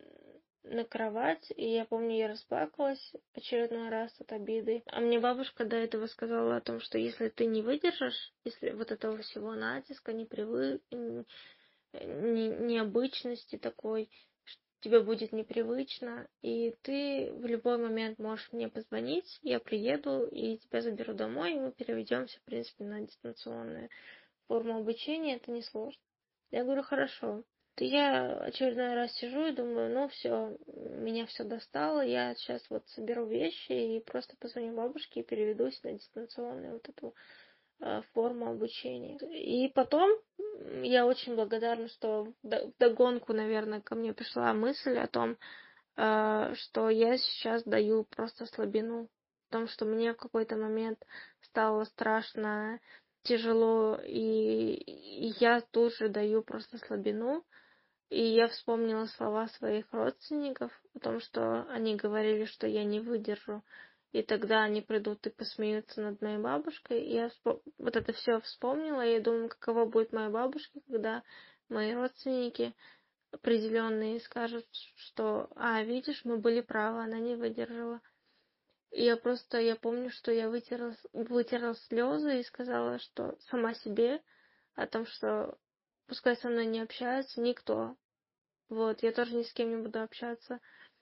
на кровать, и я помню, я расплакалась очередной раз от обиды. А мне бабушка до этого сказала о том, что если ты не выдержишь, если вот этого всего натиска, непривы... н- не- необычности такой, ш- тебе будет непривычно, и ты в любой момент можешь мне позвонить, я приеду и тебя заберу домой, и мы переведемся, в принципе, на дистанционную форму обучения, это несложно. Я говорю, хорошо. То я очередной раз сижу и думаю, ну все, меня все достало, я сейчас вот соберу вещи и просто позвоню бабушке и переведусь на дистанционную вот эту э, форму обучения. И потом м, я очень благодарна, что в догонку, наверное, ко мне пришла мысль о том, э, что я сейчас даю просто слабину. В том, что мне в какой-то момент стало страшно, тяжело, и, и я тут же даю просто слабину. И я вспомнила слова своих родственников о том, что они говорили, что я не выдержу. И тогда они придут и посмеются над моей бабушкой. И я вспо- вот это все вспомнила, и я думаю, каково будет моей бабушке, когда мои родственники определенные скажут, что, а, видишь, мы были правы, она не выдержала. И я просто, я помню, что я вытерла, вытерла слезы и сказала, что сама себе о том, что пускай со мной не общаются никто. Вот, я тоже ни с кем не буду общаться.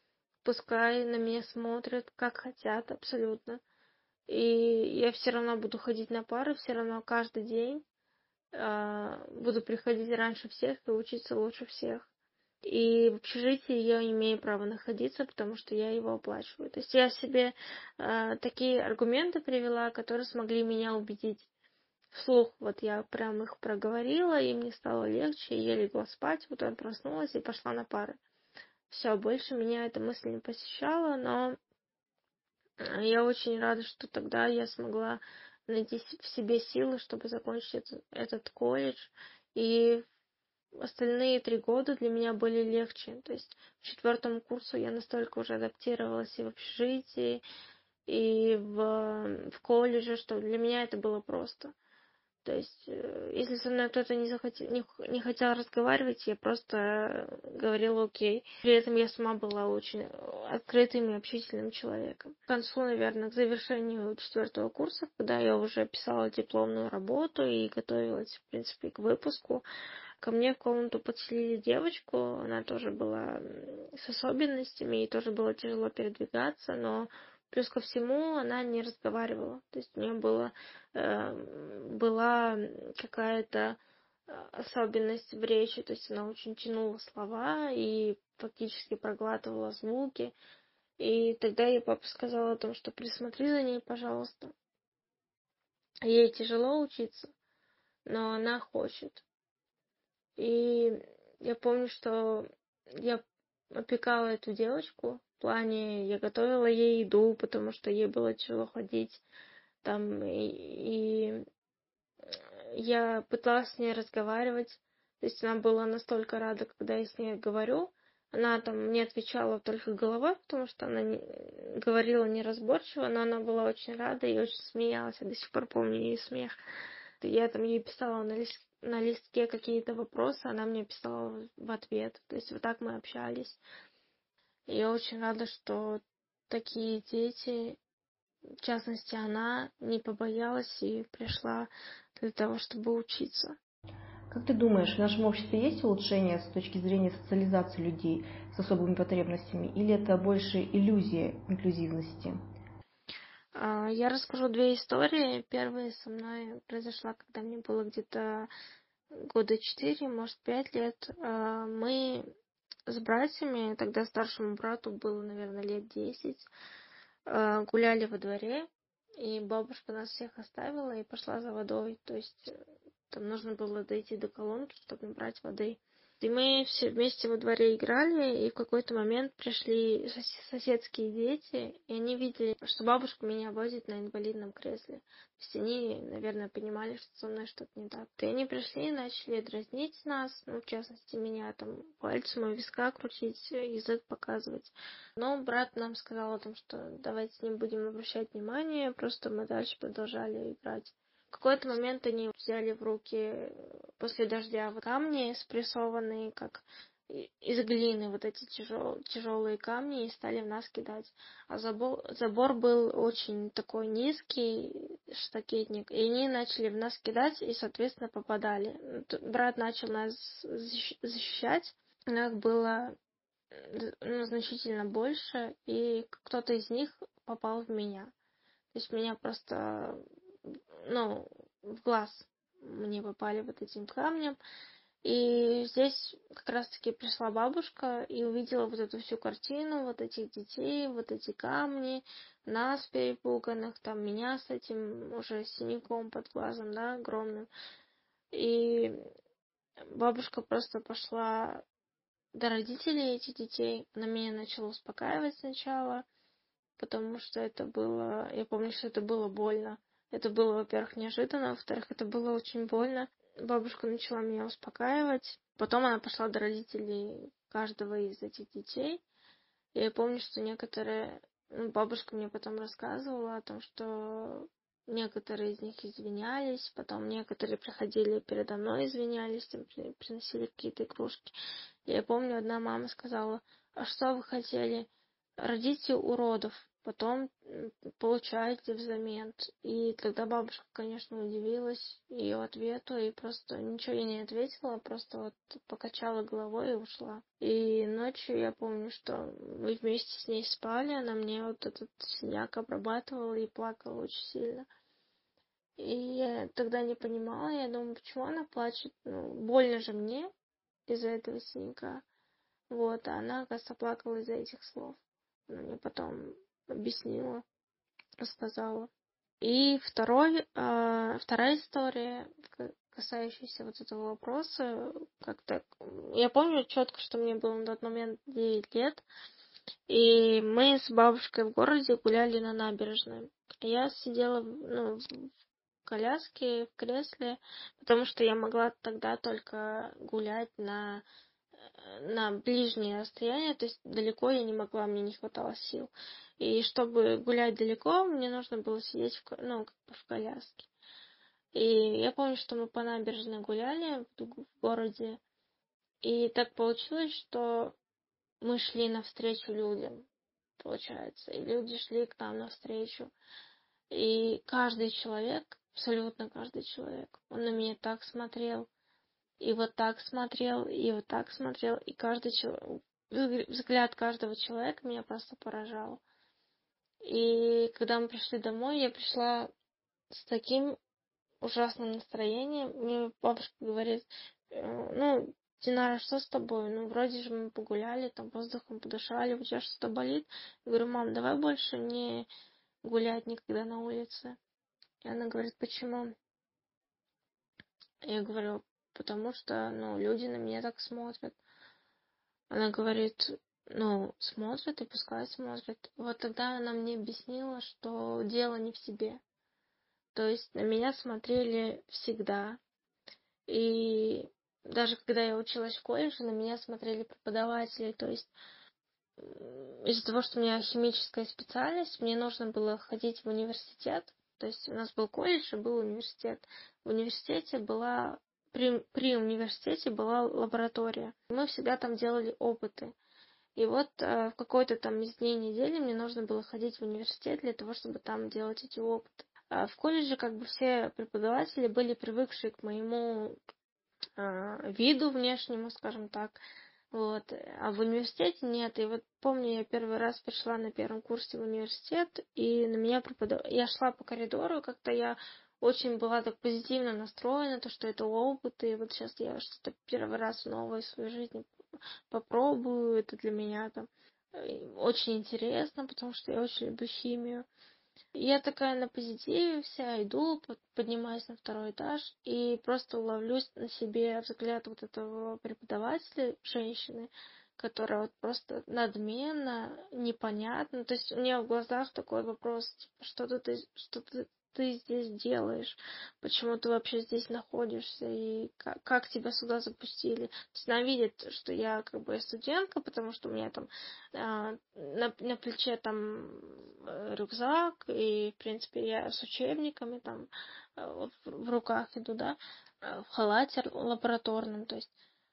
Пускай на меня смотрят, как хотят, абсолютно. И я все равно буду ходить на пары, все равно каждый день а, буду приходить раньше всех и учиться лучше всех. И в общежитии я имею право находиться, потому что я его оплачиваю. То есть я себе э, такие аргументы привела, которые смогли меня убедить. Вслух вот я прям их проговорила, и мне стало легче, и я легла спать, утром проснулась и пошла на пары. Все, больше меня эта мысль не посещала, но э, я очень рада, что тогда я смогла найти с- в себе силы, чтобы закончить этот, этот колледж. И остальные три года для меня были легче. То есть в четвертом курсу я настолько уже адаптировалась и в общежитии, и в, в колледже, что для меня это было просто. То есть, э, если со мной кто-то не, захотел, не, х- не хотел разговаривать, я просто говорила окей. При этом я сама была очень открытым и общительным человеком. К концу, наверное, к завершению четвертого курса, когда я уже писала дипломную работу и готовилась, в принципе, к выпуску, ко мне в комнату подселили девочку, она тоже была м, с особенностями, ей тоже было тяжело передвигаться, но плюс ко всему она не разговаривала. То есть у нее было, э, была какая-то э, особенность в речи, то есть она очень тянула слова и фактически проглатывала звуки. И тогда ей папа сказал о том, что присмотри за ней, пожалуйста. Ей тяжело учиться, но она хочет. И я помню, что я опекала эту девочку. В плане, я готовила ей еду, потому что ей было тяжело ходить. Там, и, и я пыталась с ней разговаривать. То есть она была настолько рада, когда я с ней говорю. Она там не отвечала только головой, потому что она не, говорила неразборчиво, но она была очень рада и очень смеялась. Я до сих пор помню ее смех. Я там ей писала на, лист, на листке какие-то вопросы, она мне писала в ответ. То есть вот так мы общались. И я очень рада, что такие дети, в частности она, не побоялась и пришла для того, чтобы учиться. Как ты думаешь, в нашем обществе есть улучшения с точки зрения социализации людей с особыми потребностями, или это больше иллюзия инклюзивности? А, Я расскажу две истории. Первая со мной произошла, когда мне было где-то года четыре, может, пять лет. А, Мы с братьями, тогда старшему брату было, наверное, лет десять, а, гуляли во дворе, и бабушка нас всех оставила и пошла за водой. То есть э, там нужно было дойти до колонки, чтобы набрать воды. И мы все вместе во дворе играли, и в какой-то момент пришли сос- соседские дети, и они видели, что бабушка меня возит на инвалидном кресле. То есть они, наверное, понимали, что со мной что-то не так. И они пришли и начали дразнить нас, ну, в частности, меня там пальцем у виска крутить, язык показывать. Но брат нам сказал о том, что давайте не будем обращать внимания, просто мы дальше продолжали играть. В какой-то момент они взяли в руки после дождя вот камни, спрессованные, как и- из глины, вот эти тяжел, тяжелые камни, и стали в нас кидать. А забор, забор был очень такой низкий, штакетник, и они начали в нас кидать, и, соответственно, попадали. Т- Брат начал нас защ- защищать, но их было э, ну, значительно больше, и кто-то из них попал в меня. То есть меня просто, ну, в глаз мне попали вот этим камнем. И здесь как раз-таки пришла бабушка и увидела вот эту всю картину, вот этих детей, вот эти камни, нас перепуганных, там меня с этим уже синяком под глазом, да, огромным. И бабушка просто пошла до родителей этих детей. Она меня начала успокаивать сначала, потому что это было, я помню, что это было больно. Это было, во-первых, неожиданно, во-вторых, это было очень больно. Бабушка начала меня успокаивать. Потом она пошла до родителей каждого из этих детей. И я помню, что некоторые... ну, бабушка мне потом рассказывала о том, что некоторые из них извинялись, потом некоторые приходили передо мной, извинялись, там, при- приносили какие-то игрушки. И я помню, одна мама сказала: а что вы хотели? Родите уродов, потом м, получаете взамен. И тогда бабушка, конечно, удивилась ее ответу и просто ничего ей не ответила, просто вот покачала головой и ушла. И ночью я помню, что мы вместе с ней спали, она мне вот этот синяк обрабатывала и плакала очень сильно. И я тогда не понимала, я думаю, почему она плачет? Ну, больно же мне из-за этого синяка. Вот, а она, оказывается, плакала из-за этих слов. Она мне потом объяснила, рассказала. И второй, а, вторая история, к- касающаяся вот этого вопроса, как-то... Я помню четко, что мне было на тот момент девять лет, и мы с бабушкой в городе гуляли на набережной. Я сидела в- ну, в коляске, в кресле, потому что я могла тогда только гулять на на ближнее расстояние, то есть далеко я не могла, мне не хватало сил. И чтобы гулять далеко, мне нужно было сидеть в, ко- ну, как бы в коляске. И я помню, что мы по набережной гуляли в г- в городе, и так получилось, что мы шли навстречу людям, получается, и люди шли к нам навстречу. И каждый человек, абсолютно каждый человек, он на меня так смотрел, и вот так смотрел, и вот так смотрел, и каждый человек, взгляд каждого человека меня просто поражал. И когда мы пришли домой, я пришла с таким ужасным настроением. Мне бабушка говорит: «Э, ну, Динара, что с тобой? Ну, вроде же мы погуляли, там воздухом подышали, у тебя что-то болит?» Я говорю: мам, давай больше не гулять никогда на улице. И она говорит: почему? Я говорю: потому что, ну, люди на меня так смотрят. Она говорит: ну, смотрят и пускай смотрят. Вот тогда она мне объяснила, что дело не в себе. То есть на меня смотрели всегда. И даже когда я училась в колледже, на меня смотрели преподаватели. То есть м, из-за того, что у меня химическая специальность, мне нужно было ходить в университет. То есть у нас был колледж и был университет. В университете была при, при университете была лаборатория. Мы всегда там делали опыты. И вот э, в какой-то там из дней недели мне нужно было ходить в университет для того, чтобы там делать эти опыты. А в колледже как бы все преподаватели были привыкшие к моему э, виду внешнему, скажем так. Вот. А в университете нет. И вот помню, я первый раз пришла на первом курсе в университет, и на меня преподав... Я шла по коридору, как-то я очень была так позитивно настроена, то, что это опыт, и вот сейчас я что-то первый раз новое в своей жизни попробую, это для меня там э, очень интересно, потому что я очень люблю химию. И я такая на позитиве вся, иду, под- поднимаюсь на второй этаж и просто ловлюсь на себе взгляд вот этого преподавателя, женщины, которая вот просто надменно, непонятно. То есть у нее в глазах такой вопрос, типа, что ты, ты- что ты, ты здесь делаешь, почему ты вообще здесь находишься и как, как тебя сюда запустили. То есть она видит, что я как бы студентка, потому что у меня там а, на, на плече там э, рюкзак, и, в принципе, я с учебниками там э, вот в, в руках иду, да, э, в халате лабораторном, то есть.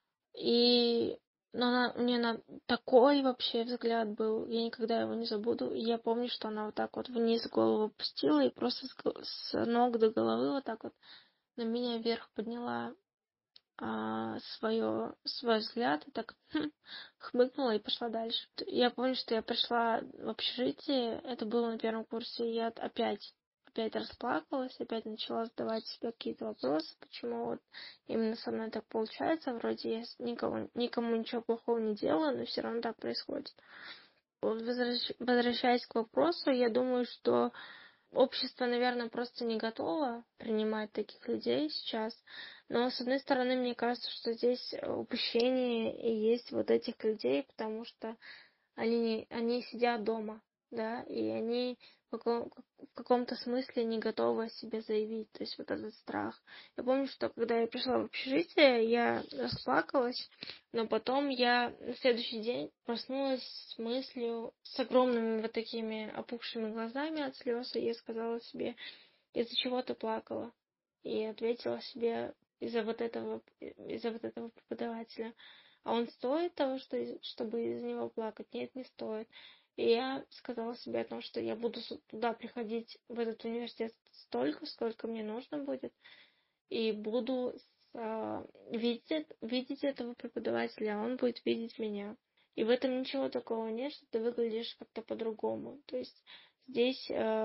И но она, у нее на такой вообще взгляд был, я никогда его не забуду. И я помню, что она вот так вот вниз голову опустила и просто с, го- с ног до головы вот так вот на меня вверх подняла а, свое, свой взгляд и так хм, хмыкнула и пошла дальше. Я помню, что я пришла в общежитие, это было на первом курсе, и я опять, опять расплакалась, опять начала задавать себе какие-то вопросы, почему вот именно со мной так получается, вроде я никому, никому ничего плохого не делаю, но все равно так происходит. Вот возвращ- возвращаясь к вопросу, я думаю, что общество, наверное, просто не готово принимать таких людей сейчас. Но, с одной стороны, мне кажется, что здесь упущение и есть вот этих людей, потому что они, не- они сидят дома, да, и они в каком- в каком-то смысле не готовы о себе заявить, то есть вот этот страх. Я помню, что когда я пришла в общежитие, я расплакалась, но потом я на следующий день проснулась с мыслью, с огромными вот такими опухшими глазами от слез, и я сказала себе, из-за чего ты плакала? И ответила себе, из-за вот этого, из-за вот этого преподавателя. А он стоит того, что, из- чтобы из-за него плакать? Нет, не стоит. И я сказала себе о том, что я буду с- туда приходить, в этот университет, столько, сколько мне нужно будет, и буду с- а, видеть, видеть этого преподавателя, а он будет видеть меня. И в этом ничего такого нет, что ты выглядишь как-то по-другому. То есть здесь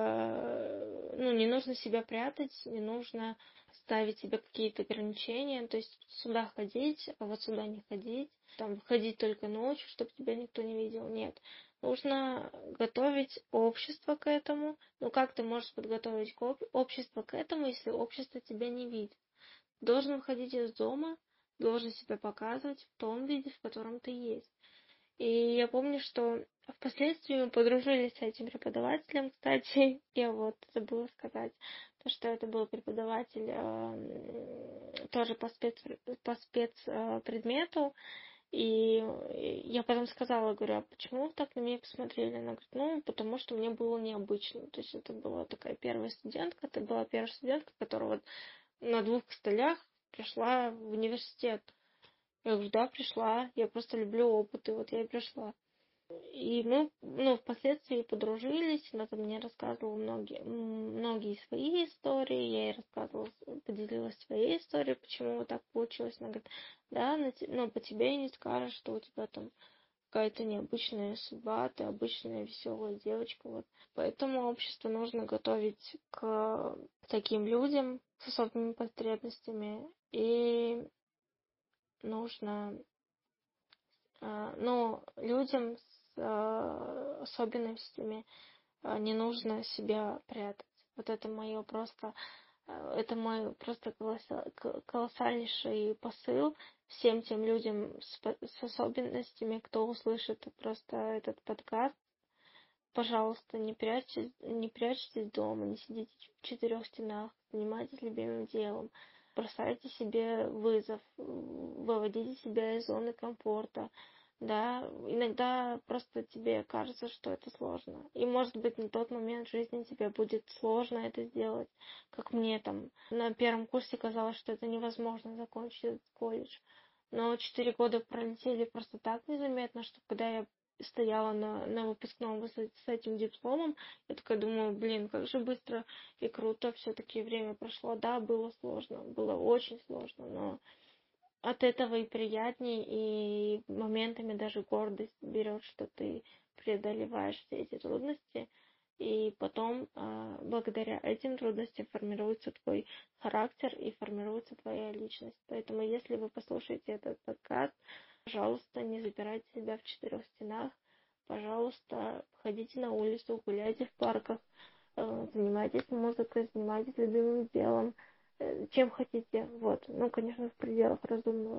э, ну, не нужно себя прятать, не нужно ставить себе какие-то ограничения, то есть сюда ходить, а вот сюда не ходить, там ходить только ночью, чтобы тебя никто не видел. Нет. Нужно готовить общество к этому. Ну как ты можешь подготовить ко- общество к этому, если общество тебя не видит? Должен выходить из дома, должен себя показывать в том виде, в котором ты есть. И я помню, что впоследствии мы подружились с этим преподавателем, кстати, я вот забыла сказать, то, что это был преподаватель э, тоже по спец, по спецпредмету, и я потом сказала, говорю, а почему вы так на меня посмотрели? Она говорит, ну, потому что мне было необычно. То есть это была такая первая студентка, это была первая студентка, которая вот на двух костылях пришла в университет. Я говорю, да, пришла, я просто люблю опыт, и вот я и пришла. И мы, ну, впоследствии подружились, она там мне рассказывала многие, м, многие свои истории, я ей рассказывала, поделилась своей историей, почему вот так получилось. Она говорит, да, на те- ну, по тебе и не скажешь, что у тебя там какая-то необычная судьба, ты обычная веселая девочка, вот. Поэтому общество нужно готовить к таким людям с особыми потребностями, и нужно а, но людям с а, особенностями а, не нужно себя прятать. Вот это мое просто, а, это мой просто колосса- к- колоссальнейший посыл всем тем людям с, по- с особенностями, кто услышит просто этот подкаст. Пожалуйста, не прячьтесь, не прячьтесь дома, не сидите в четырех стенах, занимайтесь любимым делом, бросайте себе вызов, выводите себя из зоны комфорта. Да, иногда просто тебе кажется, что это сложно. И, может быть, на тот момент в жизни тебе будет сложно это сделать, как мне там на первом курсе казалось, что это невозможно закончить этот колледж. Но четыре года пролетели просто так незаметно, что когда я стояла на, на выпускном с, с этим дипломом, я такая думаю, блин, как же быстро и круто все-таки время прошло. Да, было сложно, было очень сложно, но от этого и приятнее, и моментами даже гордость берет, что ты преодолеваешь все эти трудности, и потом а, благодаря этим трудностям формируется твой характер и формируется твоя личность. Поэтому если вы послушаете этот подкаст, пожалуйста, не запирайте себя в четырех стенах, пожалуйста, ходите на улицу, гуляйте в парках, э, занимайтесь музыкой, занимайтесь любимым делом, э, чем хотите, вот, ну, конечно, в пределах разумного.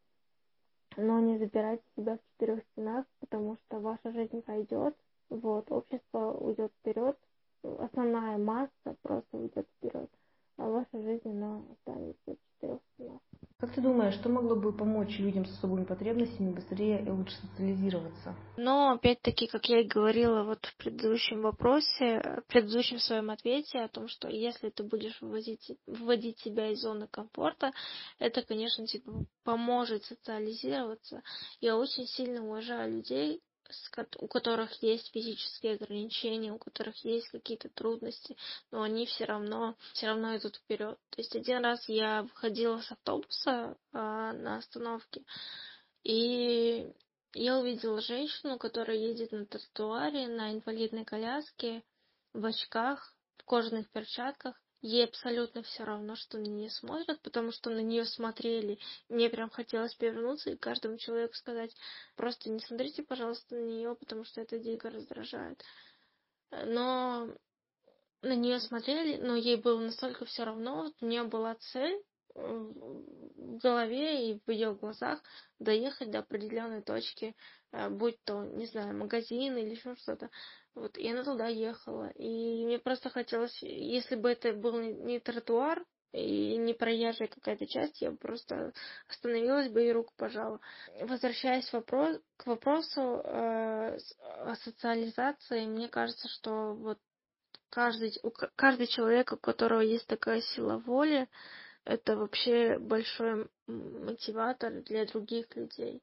Но не запирайте себя в четырех стенах, потому что ваша жизнь пойдет, вот, общество уйдет вперед, основная масса просто уйдет вперед, а ваша жизнь, она останется в четырех стенах. Как ты думаешь, что могло бы помочь людям с особыми потребностями быстрее и лучше социализироваться? Но, опять-таки, как я и говорила вот в предыдущем вопросе, в предыдущем своем ответе о том, что если ты будешь выводить, выводить себя из зоны комфорта, это, конечно, тебе поможет социализироваться. Я очень сильно уважаю людей, у которых есть физические ограничения, у которых есть какие-то трудности, но они все равно, все равно идут вперед. То есть один раз я выходила с автобуса а, на остановке, и я увидела женщину, которая едет на тротуаре, на инвалидной коляске, в очках, в кожаных перчатках. Ей абсолютно все равно, что на нее смотрят, потому что на нее смотрели. Мне прям хотелось повернуться и каждому человеку сказать: просто не смотрите, пожалуйста, на нее, потому что это дико раздражает. Но на нее смотрели, но ей было настолько все равно. Вот у нее была цель в голове и в ее глазах доехать до определенной точки, будь то, не знаю, магазин или еще что-то. Вот, и она туда ехала. И мне просто хотелось, если бы это был не тротуар и не проезжая какая-то часть, я бы просто остановилась бы и руку пожала. Возвращаясь вопрос, к вопросу э, о социализации, мне кажется, что вот каждый, каждый человек, у которого есть такая сила воли, это вообще большой мотиватор для других людей.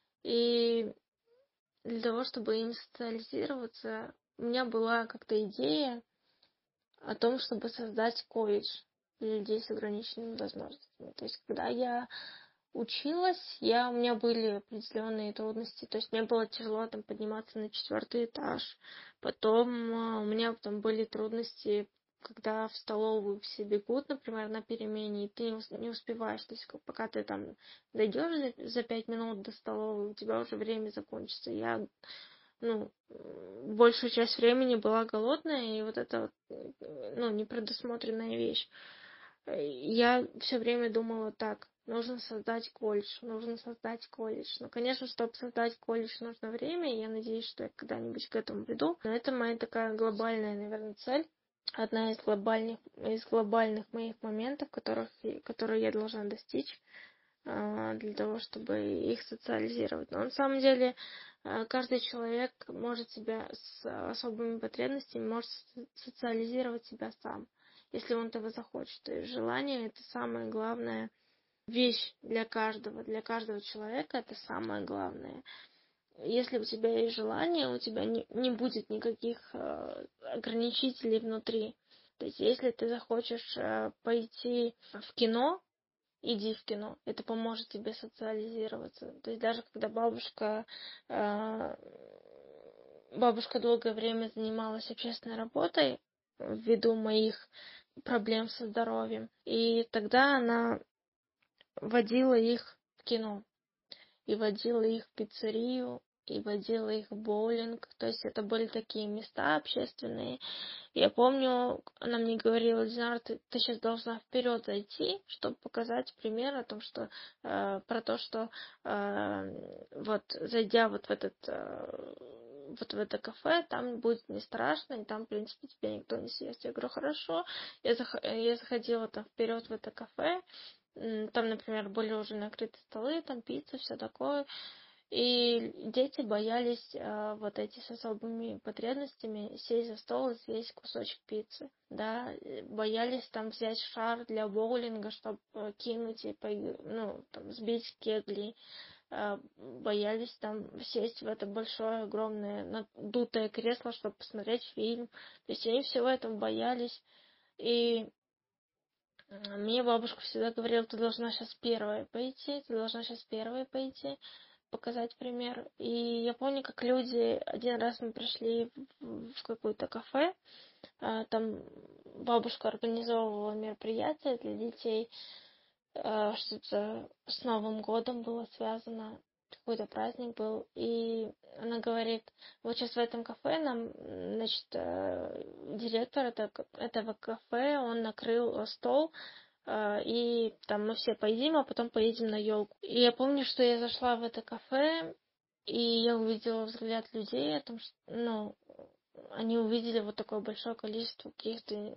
И для того, чтобы им социализироваться, у меня была как-то идея о том, чтобы создать колледж для людей с ограниченными возможностями. То есть, когда я училась, я, у меня были определенные трудности. То есть, мне было тяжело там подниматься на четвертый этаж. Потом а, у меня там были трудности, когда в столовую все бегут, например, на перемене, и ты не успеваешь. То есть, пока ты там дойдешь за пять минут до столовой, у тебя уже время закончится. Я, ну, большую часть времени была голодная, и вот это вот, ну, непредусмотренная вещь. Я все время думала так: нужно создать колледж, нужно создать колледж. Ну, конечно, чтобы создать колледж, нужно время, и я надеюсь, что я когда-нибудь к этому приду. Но это моя такая глобальная, наверное, цель. Одна из глобальных, из глобальных моих моментов, которых, которые я должна достичь для того, чтобы их социализировать. Но на самом деле каждый человек может себя с особыми потребностями, может социализировать себя сам, если он этого захочет. То есть желание — это самая главная вещь для каждого, для каждого человека это самое главное. Если у тебя есть желание, у тебя не, не будет никаких э, ограничителей внутри. То есть если ты захочешь э, пойти в кино, иди в кино, это поможет тебе социализироваться. То есть даже когда бабушка э, бабушка долгое время занималась общественной работой ввиду моих проблем со здоровьем, и тогда она водила их в кино, и водила их в пиццерию, и водила их в боулинг. То есть это были такие места общественные. Я помню, она мне говорила: Динара, ты, ты сейчас должна вперед зайти, чтобы показать пример о том, что э, про то, что э, вот зайдя вот в этот э, вот в это кафе, там будет не страшно, и там, в принципе, тебя никто не съест. Я говорю: хорошо. Я, зах... я заходила там вперед в это кафе. Там, например, были уже накрыты столы, там пицца, все такое. И дети боялись э, вот эти с особыми потребностями сесть за стол и съесть кусочек пиццы, да, боялись там взять шар для боулинга, чтобы кинуть и поиг... ну, там, сбить кегли, э, боялись там сесть в это большое, огромное, надутое кресло, чтобы посмотреть фильм. То есть они всего этого боялись. И Мне бабушка всегда говорила: ты должна сейчас первая пойти, ты должна сейчас первая пойти, показать пример. И я помню, как люди, один раз мы пришли в в какое-то кафе, а, там бабушка организовывала мероприятие для детей, а, что-то с Новым годом было связано, какой-то праздник был, и она говорит: вот сейчас в этом кафе нам, м, значит, э, директор это- этого кафе, он накрыл э, стол, а, и там мы все поедим, а потом поедем на елку. И я помню, что я зашла в это кафе, и я увидела взгляд людей, о том, что, ну, они увидели вот такое большое количество каких-то м,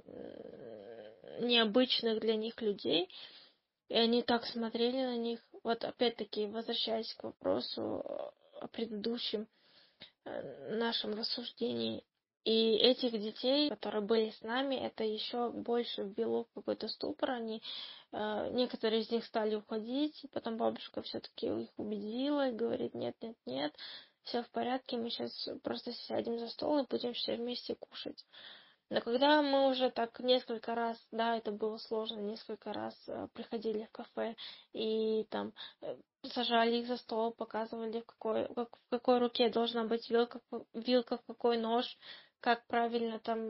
необычных для них людей, и они так смотрели на них. Вот опять-таки, возвращаясь к вопросу о предыдущем э, нашем рассуждении. И этих детей, которые были с нами, это еще больше ввело в какой-то ступор. Они, э, некоторые из них стали уходить, и потом бабушка все-таки их убедила и говорит: нет, нет, нет, все в порядке, мы сейчас просто сядем за стол и будем все вместе кушать. Но когда мы уже так несколько раз, да, это было сложно, несколько раз э, приходили в кафе и там э, сажали их за стол, показывали, в какой, как, в какой руке должна быть вилка, в- вилка, в какой нож, как правильно там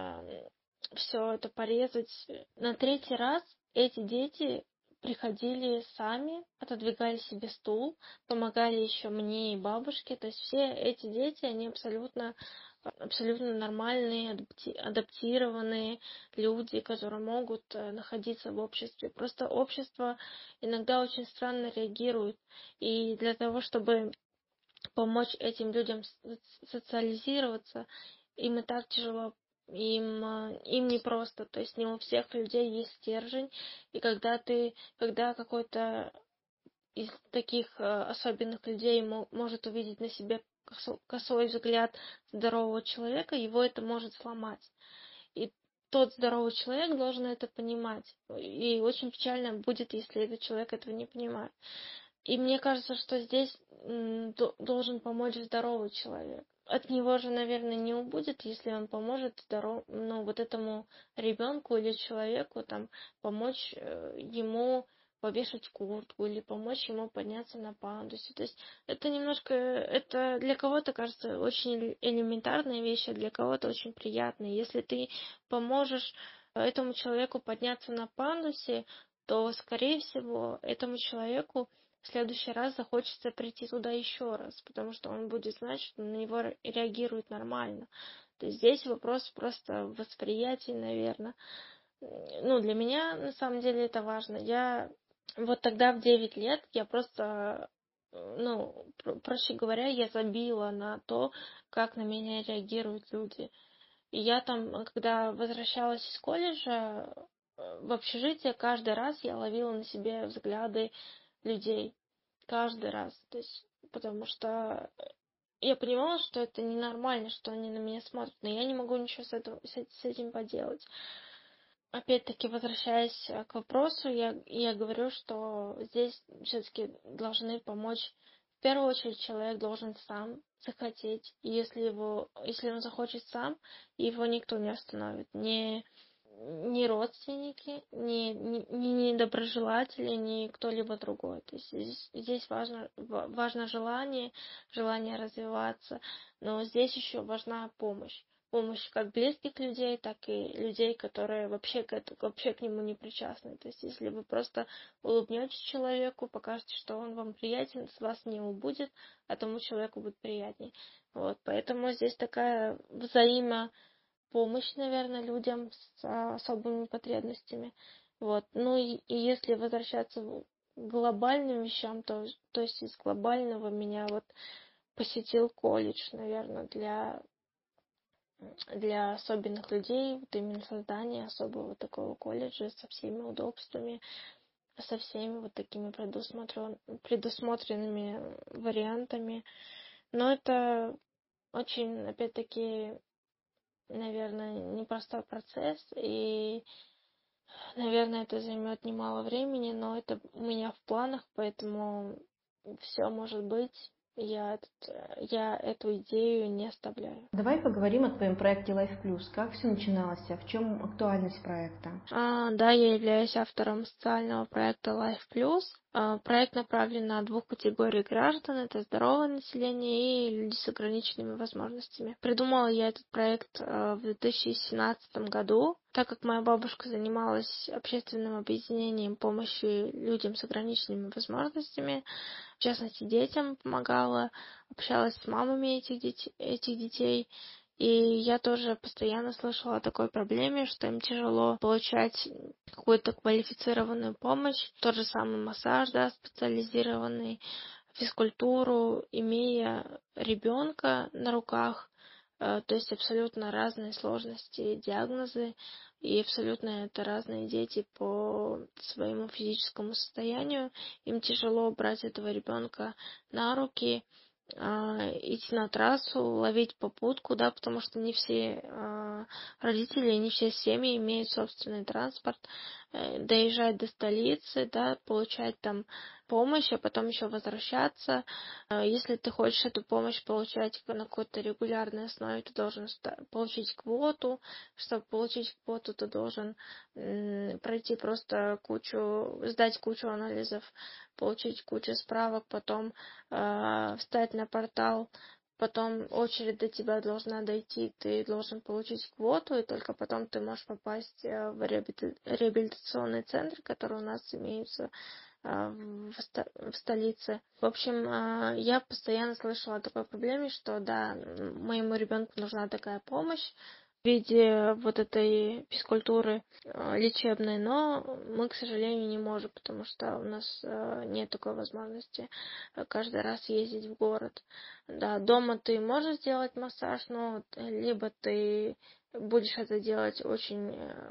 все это порезать. На третий раз эти дети приходили сами, отодвигали себе стул, помогали еще мне и бабушке. То есть все эти дети, они абсолютно абсолютно нормальные, адапти- адаптированные люди, которые могут э, находиться в обществе. Просто общество иногда очень странно реагирует. И для того, чтобы помочь этим людям соци- социализироваться, им и так тяжело, им, э, им непросто. То есть не у всех людей есть стержень. И когда ты, когда какой-то из таких э, особенных людей мо- может увидеть на себе косо- косой взгляд здорового человека, его это может сломать. И тот здоровый человек должен это понимать. И очень печально будет, если этот человек этого не понимает. И мне кажется, что здесь м, до- должен помочь здоровый человек. От него же, наверное, не убудет, если он поможет здоров... ну, вот этому ребенку или человеку там помочь э, ему повешать куртку или помочь ему подняться на пандусе. То есть это немножко, это для кого-то кажется очень эле- элементарная вещь, а для кого-то очень приятная. Если ты поможешь э, этому человеку подняться на пандусе, то, скорее всего, этому человеку в следующий раз захочется прийти туда еще раз, потому что он будет знать, что на него ре- реагируют нормально. То есть здесь вопрос просто восприятия, наверное. Ну, для меня на самом деле это важно. Я вот тогда в девять лет я просто, э, ну, про- проще говоря, я забила на то, как на меня реагируют люди. И я там, э, когда возвращалась из колледжа, э, в общежитие, каждый раз я ловила на себе взгляды людей. Каждый раз. То есть, потому что я понимала, что это ненормально, что они на меня смотрят, но я не могу ничего с, этого, с эт- с этим поделать. Опять-таки, возвращаясь э, к вопросу, я, я говорю, что здесь все-таки должны помочь. В первую очередь, человек должен сам захотеть. И если его, если он захочет сам, его никто не остановит. Не, ни родственники, ни, ни, ни недоброжелатели, ни кто-либо другой. То есть здесь, здесь важно, ва- важно желание, желание развиваться, но здесь еще важна помощь. Помощь как близких людей, так и людей, которые вообще к, этому, вообще к нему не причастны. То есть если вы просто улыбнетесь человеку, покажете, что он вам приятен, с вас не убудет, а тому человеку будет приятней. Вот, поэтому здесь такая взаимо помощь, наверное, людям с а, особыми потребностями. Вот. Ну и, и если возвращаться в- к глобальным вещам, то, то есть из глобального меня вот посетил колледж, наверное, для, для особенных людей, вот именно создание особого такого колледжа со всеми удобствами, со всеми вот такими предусмотрен, предусмотренными вариантами. Но это очень, опять-таки, наверное, непростой процесс, и, наверное, это займет немало времени, но это у меня в планах, поэтому все может быть. я, этот, я эту идею не оставляю. Давай поговорим о твоем проекте Life Plus. Как все начиналось, а в чем актуальность проекта? А, да, я являюсь автором социального проекта Life Plus. А, проект направлен на двух категорий граждан. Это здоровое население и люди с ограниченными возможностями. Придумала я этот проект а, в две тысячи семнадцатом году, так как моя бабушка занималась общественным объединением помощи людям с ограниченными возможностями, в частности, детям помогала, общалась с мамами этих детей, этих детей. И я тоже постоянно слышала о такой проблеме, что им тяжело получать какую-то квалифицированную помощь, тот же самый массаж, да, специализированный, физкультуру, имея ребенка на руках, э, то есть абсолютно разные сложности, диагнозы, и абсолютно это разные дети по своему физическому состоянию. Им тяжело брать этого ребенка на руки, а, идти на трассу, ловить попутку, да, потому что не все а, родители, не все семьи имеют собственный транспорт, э, доезжать до столицы, да, получать там помощь, а потом еще возвращаться. А, Если ты хочешь эту помощь получать на какой-то регулярной основе, ты должен ста- получить квоту. Чтобы получить квоту, ты должен м, пройти просто кучу, сдать кучу анализов, получить кучу справок, потом э, встать на портал, потом очередь до тебя должна дойти, ты должен получить квоту, и только потом ты можешь попасть э, в реабили- реабилитационный центр, который у нас имеется э, в, ста- в столице. В общем, э, я постоянно слышала о такой проблеме, что да, м, моему ребенку нужна такая помощь в виде вот этой физкультуры э, лечебной, но мы, к сожалению, не можем, потому что у нас э, нет такой возможности э, каждый раз ездить в город. Да, дома ты можешь сделать массаж, но вот либо ты будешь это делать очень,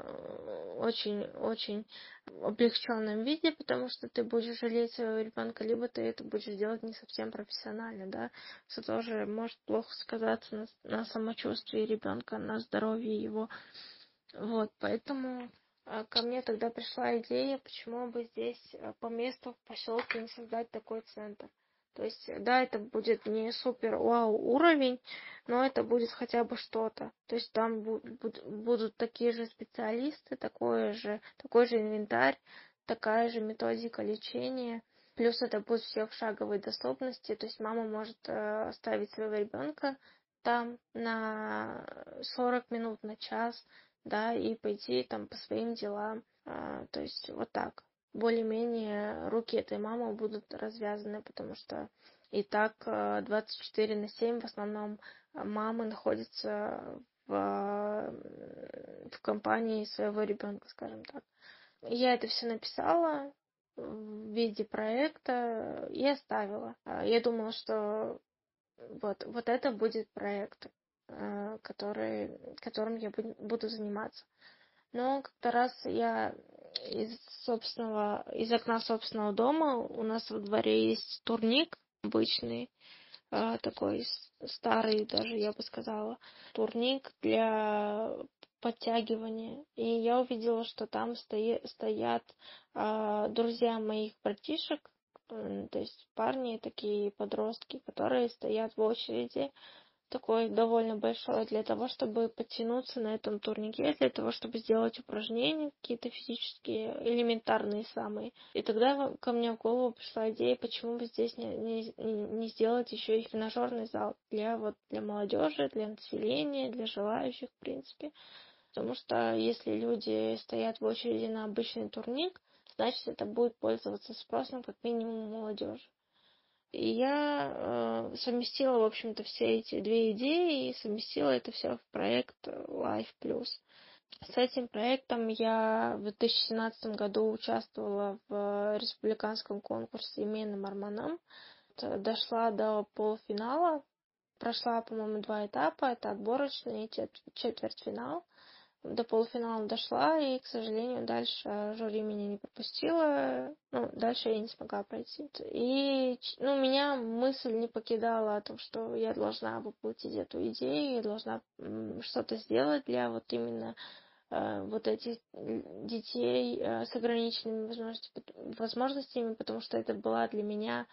э, очень, очень облегченном виде, потому что ты будешь жалеть своего ребенка, либо ты это будешь делать не совсем профессионально, да, что тоже может плохо сказаться на, на самочувствии ребенка, на здоровье его. Вот, поэтому а, ко мне тогда пришла идея, почему бы здесь а, по месту в поселке не создать такой центр. То есть, да, это будет не супер вау уровень, но это будет хотя бы что-то. То есть там бу- буд- будут такие же специалисты, такой же, такой же инвентарь, такая же методика лечения. Плюс это будет все в шаговой доступности. То есть мама может э, оставить своего ребенка там на сорок минут, на час, да, и пойти там по своим делам. А, то есть вот так. Более-менее руки этой мамы будут развязаны, потому что и так э, двадцать четыре на семь в основном э, мамы находятся в, э, в компании своего ребенка, скажем так. Я это все написала в виде проекта и оставила. А, Я думала, что вот, вот это будет проект, э, который, которым я буду буду заниматься. Но как-то раз я из собственного, из окна собственного дома, у нас во дворе есть турник обычный, э, такой с- старый даже, я бы сказала, турник для подтягивания. И я увидела, что там стои- стоят э, друзья моих братишек, м, то есть парни такие подростки, которые стоят в очереди такой довольно большой для того, чтобы подтянуться на этом турнике, для того, чтобы сделать упражнения какие-то физические, элементарные самые. И тогда во- ко мне в голову пришла идея, почему бы здесь не, не, не не сделать еще и тренажерный зал для вот для молодежи, для населения, для желающих, в принципе. Потому что если люди стоят в очереди на обычный турник, значит, это будет пользоваться спросом как минимум у молодежи. И я э, совместила, в общем-то, все эти две идеи и совместила это все в проект Life Plus. С этим проектом я в две тысячи семнадцатом году участвовала в республиканском конкурсе «Имена Марманам». Т- Дошла до полуфинала, прошла, по-моему, два этапа. Это отборочный и чет- четвертьфинал. До полуфинала дошла, и, к сожалению, дальше жюри меня не пропустило. Ну, дальше я не смогла пройти. И, ч- ну, меня мысль не покидала о том, что я должна воплотить эту идею, я должна м, что-то сделать для вот именно э, вот этих м, детей э, с ограниченными возможностями, возможностями, потому что это была для меня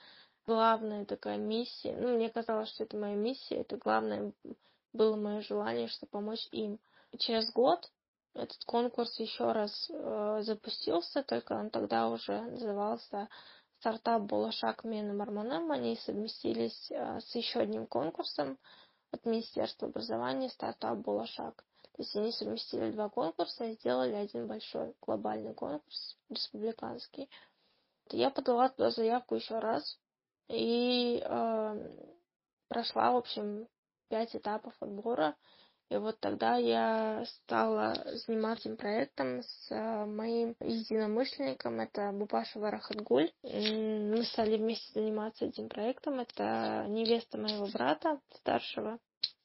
главная такая миссия. Ну, мне казалось, что это моя миссия, это главное было мое желание, чтобы помочь им. Через год этот конкурс еще раз э, запустился, только он тогда уже назывался стартап Болашак Мена Мармонем. Они совместились э, с еще одним конкурсом от Министерства образования стартап Болашак. То есть они совместили два конкурса и сделали один большой глобальный конкурс республиканский. Я подала туда заявку еще раз и э, прошла, в общем, пять этапов отбора. И вот тогда я стала заниматься этим проектом с э, моим единомышленником, это Бупашева Рахатгуль. Мы стали вместе заниматься этим проектом. Это невеста моего брата старшего.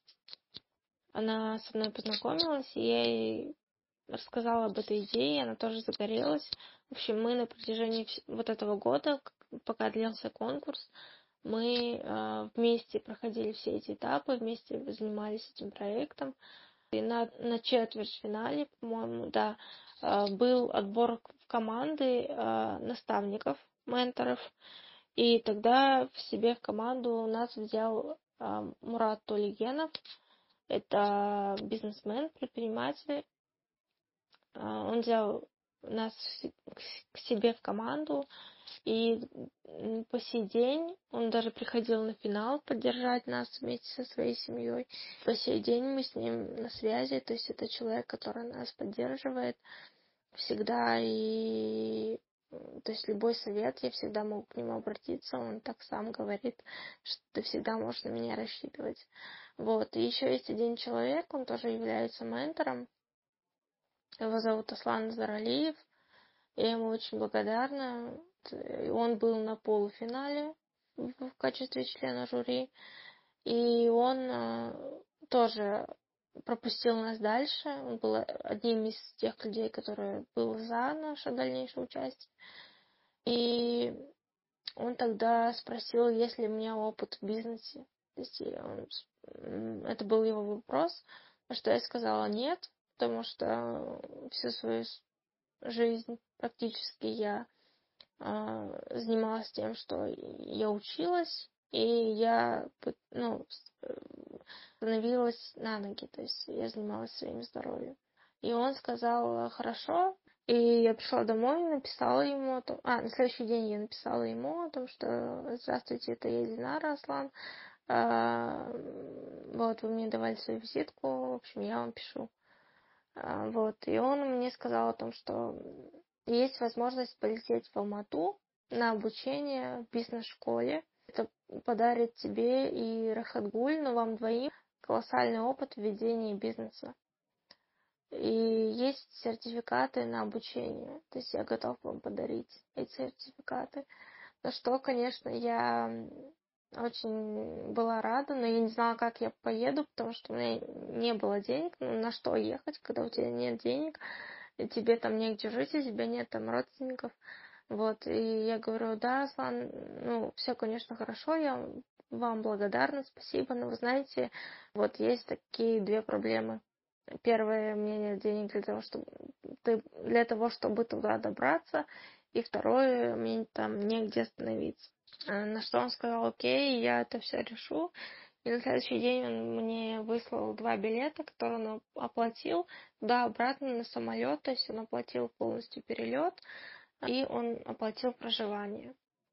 Она со мной познакомилась, и я ей рассказала об этой идее, она тоже загорелась. В общем, мы на протяжении вот этого года, пока длился конкурс, мы э, вместе проходили все эти этапы, вместе занимались этим проектом. И на, на четвертьфинале, по-моему, да, э, был отбор в команды э, наставников, менторов. И тогда в себе в команду нас взял э, Мурат Толигенов. Это бизнесмен, предприниматель. Он взял нас к себе в команду, и по сей день он даже приходил на финал поддержать нас вместе со своей семьей. По сей день мы с ним на связи, то есть это человек, который нас поддерживает всегда, и то есть любой совет, я всегда могу к нему обратиться, он так сам говорит, что ты всегда можешь на меня рассчитывать. Вот, и еще есть один человек, он тоже является ментором. Его зовут Аслан Заралиев. Я ему очень благодарна. Он был на полуфинале в качестве члена жюри. И он тоже пропустил нас дальше. Он был одним из тех людей, которые был за наше дальнейшее участие. И он тогда спросил, есть ли у меня опыт в бизнесе. То есть он, это был его вопрос, на что я сказала нет, потому что всю свою жизнь практически я э, занималась тем, что я училась, и я ну, становилась на ноги, то есть я занималась своим здоровьем. И он сказал, хорошо, и я пришла домой, написала ему о том, а, на следующий день я написала ему о том, что здравствуйте, это я Динара Аслан, а, вот, вы мне давали свою визитку, в общем, я вам пишу. Вот, и он мне сказал о том, что есть возможность полететь в Алмату на обучение в бизнес-школе. Это подарит тебе и Рахатгуль, но вам двоим колоссальный опыт в ведении бизнеса. И есть сертификаты на обучение. То есть я готов вам подарить эти сертификаты. На что, конечно, я очень была рада, но я не знала, как я поеду, потому что у меня не было денег. Ну, на что ехать, когда у тебя нет денег, и тебе там негде жить, и у тебя нет там родственников. Вот, и я говорю, да, Аслан, ну, все, конечно, хорошо, я вам благодарна, спасибо, но вы знаете, вот есть такие две проблемы. Первое, у меня нет денег для того, чтобы для того, чтобы туда добраться, и второе, мне там негде остановиться. На что он сказал, окей, я это все решу. И на следующий день он мне выслал два билета, которые он оплатил, да, обратно на самолет, то есть он оплатил полностью перелет, и он оплатил проживание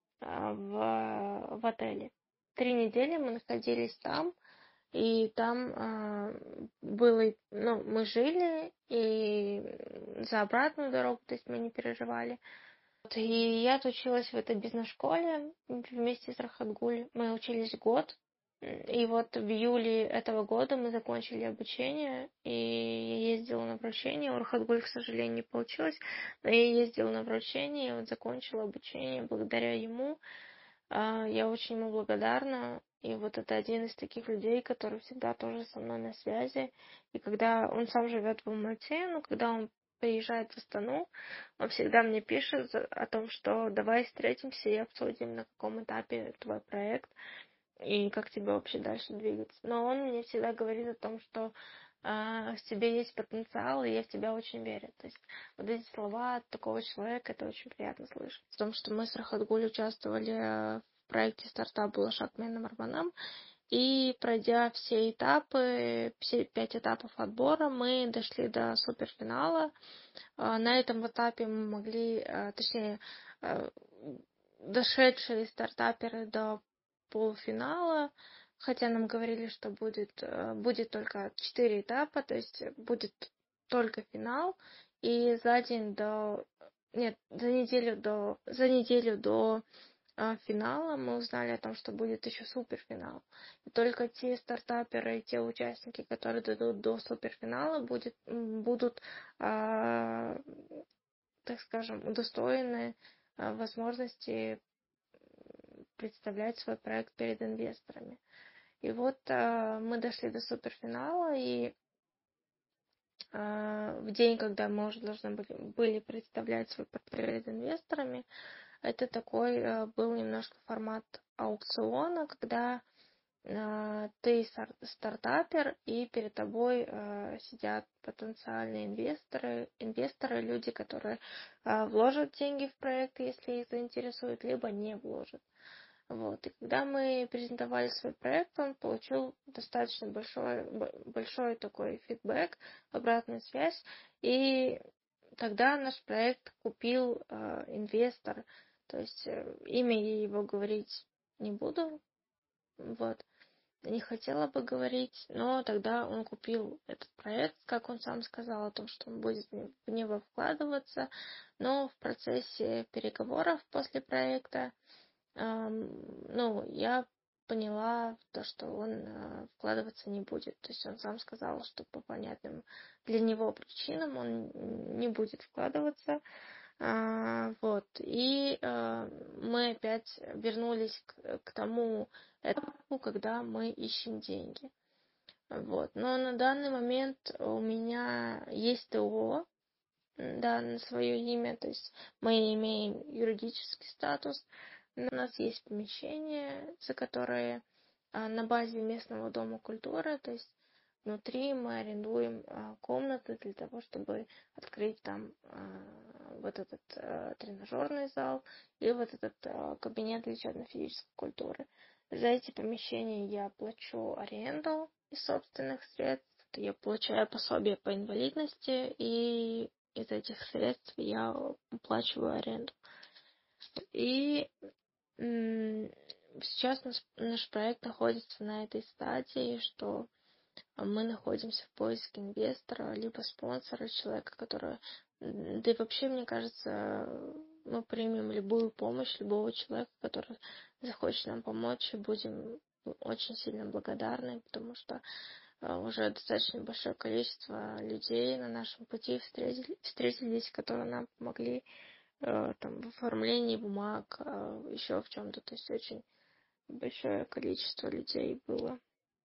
в, в отеле. Три недели мы находились там, и там э, было, ну, мы жили, и за обратную дорогу, то есть мы не переживали. И я отучилась в этой бизнес-школе вместе с Рахатгуль. Мы учились год. И вот в июле этого года мы закончили обучение, и я ездила на вручение. У Рахатгуль, к сожалению, не получилось, но я ездила на вручение, и вот закончила обучение благодаря ему. Я очень ему благодарна. И вот это один из таких людей, который всегда тоже со мной на связи. И когда он сам живет в Алмате, но когда он приезжает в Астану, он всегда мне пишет о том, что давай встретимся и обсудим, на каком этапе твой проект и как тебе вообще дальше двигаться. Но он мне всегда говорит о том, что э, в тебе есть потенциал, и я в тебя очень верю. То есть вот эти слова от такого человека, это очень приятно слышать. Потому что мы с Рахатгуль участвовали в проекте стартап Булашак Менамарбанам. И пройдя все этапы, все пять этапов отбора, мы дошли до суперфинала. На этом этапе мы могли, точнее, дошедшие стартаперы до полуфинала, хотя нам говорили, что будет, будет только четыре этапа, то есть будет только финал, и за день до, нет, за неделю до, за неделю до финала мы узнали о том, что будет еще суперфинал. И только те стартаперы, те участники, которые дойдут до суперфинала, будет, будут, а, так скажем, удостоены а, возможности представлять свой проект перед инвесторами. И вот а, мы дошли до суперфинала, и а, в день, когда мы уже должны были, были представлять свой проект перед инвесторами, это такой а, был немножко формат аукциона, когда а, ты стартапер, и перед тобой а, сидят потенциальные инвесторы, инвесторы, люди, которые а, вложат деньги в проект, если их заинтересует, либо не вложат. Вот. И когда мы презентовали свой проект, он получил достаточно большой, большой такой фидбэк, обратную связь. И тогда наш проект купил э, инвестор. То есть э, имя я его говорить не буду. Вот. Не хотела бы говорить, но тогда он купил этот проект, как он сам сказал, о том, что он будет в него вкладываться. Но в процессе переговоров после проекта ну, я поняла то, что он вкладываться не будет. То есть он сам сказал, что по понятным для него причинам он не будет вкладываться. Вот. И мы опять вернулись к, к тому этапу, когда мы ищем деньги. Вот. Но на данный момент у меня есть ТО, да, на свое имя, то есть мы имеем юридический статус. У нас есть помещение, за которое а, на базе местного дома культуры, то есть внутри мы арендуем а, комнаты для того, чтобы открыть там а, вот этот а, тренажерный зал и вот этот а, кабинет лечебно-физической культуры. За эти помещения я плачу аренду из собственных средств, я получаю пособие по инвалидности, и из этих средств я уплачиваю аренду. И сейчас наш, наш проект находится на этой стадии, что мы находимся в поиске инвестора, либо спонсора, человека, который... Да и вообще, мне кажется, мы примем любую помощь любого человека, который захочет нам помочь, и будем очень сильно благодарны, потому что уже достаточно большое количество людей на нашем пути встретили, встретились, которые нам помогли там, в оформлении бумаг, еще в чем-то. То есть очень большое количество людей было.